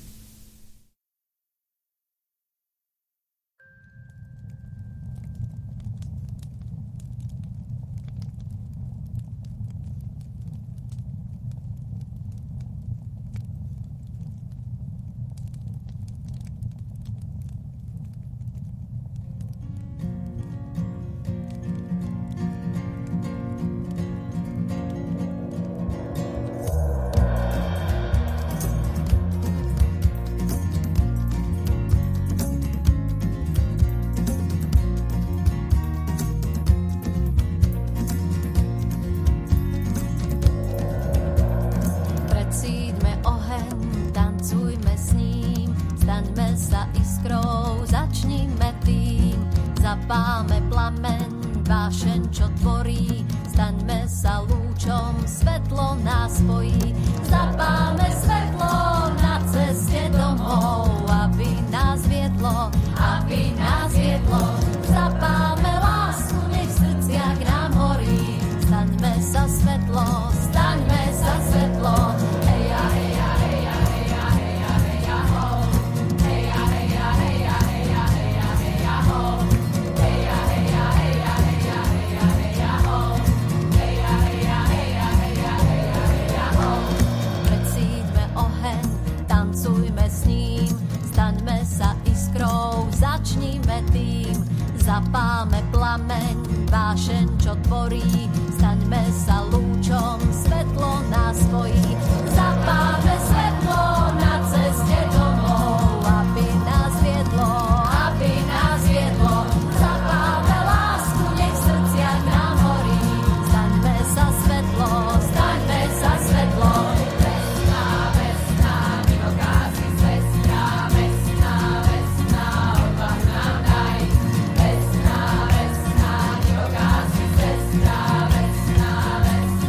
Zapáme plameň, vášeň, čo tvorí, staňme sa lúčom, svetlo nás spojí. Zapáme svetlo na ceste domov, aby nás viedlo, aby nás viedlo. Zapáme lásku, nech v srdciach nám horí, staňme sa svetlo, staňme sa svetlo. Heja, heja, heja, heja, heja, heja, ho. Heja, heja, heja, heja, heja, heja, ho. Začníme tým, zapáme plameň, vášeň, čo tvorí, staňme sa lúčom, svetlo nás spojí. Zapáme svetlo na ceste domov, aby nás viedlo, aby nás viedlo. Zapáme lásku, nech v srdciach nám horí, staňme sa svetlo, staňme sa svetlo. Vesná, vesná, vynokáci zvesná, vesná, vesná, odvah nám daj. Vesná, vesná, vynokáci zvesná, vesná, vesná.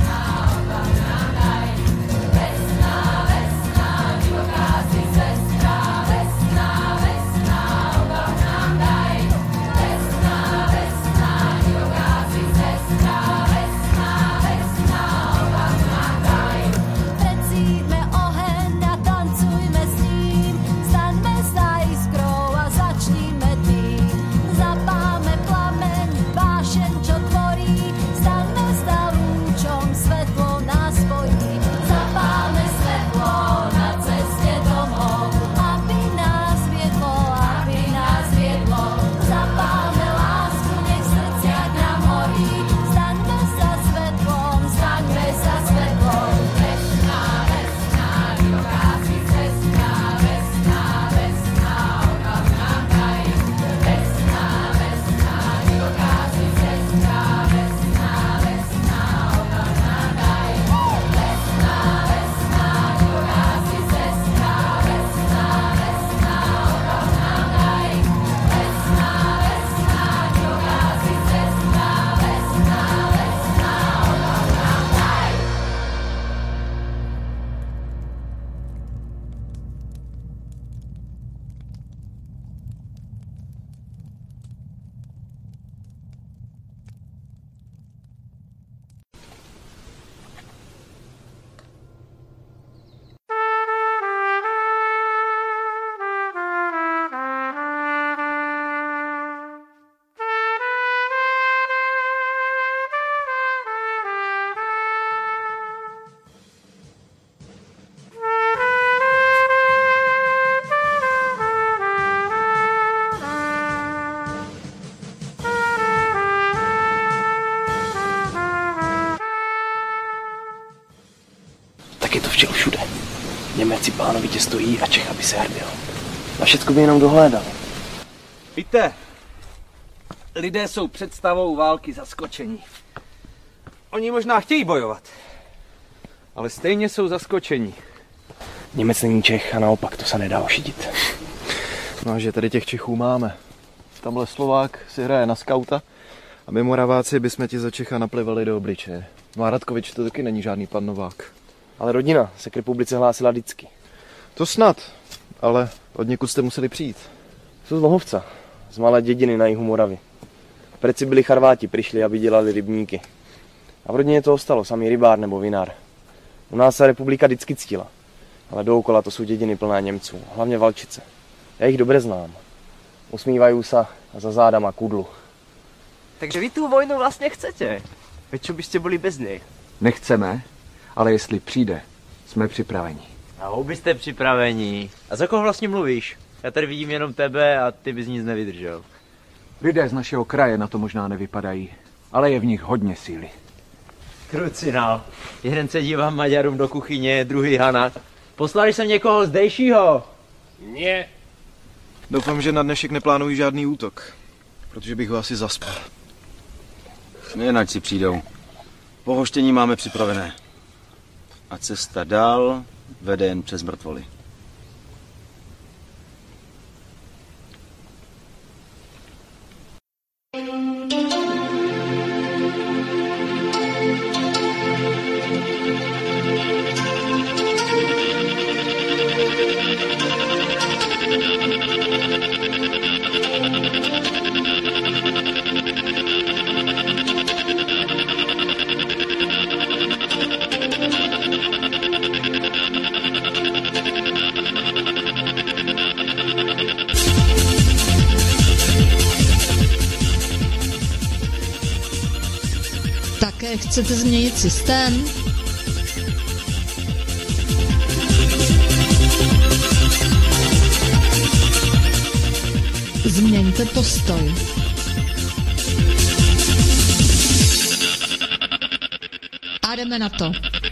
zničil všude. Němeci pánovitě stojí a Čech by se hrdil. A všecko by jenom dohlédal. Víte, lidé jsou představou války zaskočení. Oni možná chtějí bojovat, ale stejně jsou zaskočení. Němec není Čech a naopak, to se nedá ošidit. No a že tady těch Čechů máme. Tamhle Slovák si hraje na skauta a my Moraváci bychom ti za Čecha naplivali do obličeje. No a Radkovič to taky není žádný pan Novák. Ale rodina se k republice hlásila vždycky. To snad, ale od někud jste museli přijít. Jsou z Lohovca, z malé dědiny na jihu Moravy. Preci byli Charváti, přišli, aby dělali rybníky. A v rodině to ostalo, samý rybár nebo vinár. U nás se republika vždycky ctila, ale dookola to jsou dědiny plné Němců, hlavně Valčice. Já jich dobře znám. Usmívají se a za zádama kudlu. Takže vy tu vojnu vlastně chcete? Veď čo byste byli bez něj? Nechceme, ale jestli přijde, jsme připraveni. A vy byste připraveni. A za koho vlastně mluvíš? Já tady vidím jenom tebe a ty bys nic nevydržel. Lidé z našeho kraje na to možná nevypadají, ale je v nich hodně síly. Krucinál. Jeden se dívá Maďarům do kuchyně, druhý Hana. Poslali jsem někoho zdejšího? Ne. Doufám, že na dnešek neplánují žádný útok, protože bych ho asi zaspal. Jen ať si přijdou. Pohoštění máme připravené. A cesta dál vede jen přes mrtvoly. Také chcete změnit systém? Změňte postoj. A jdeme na to.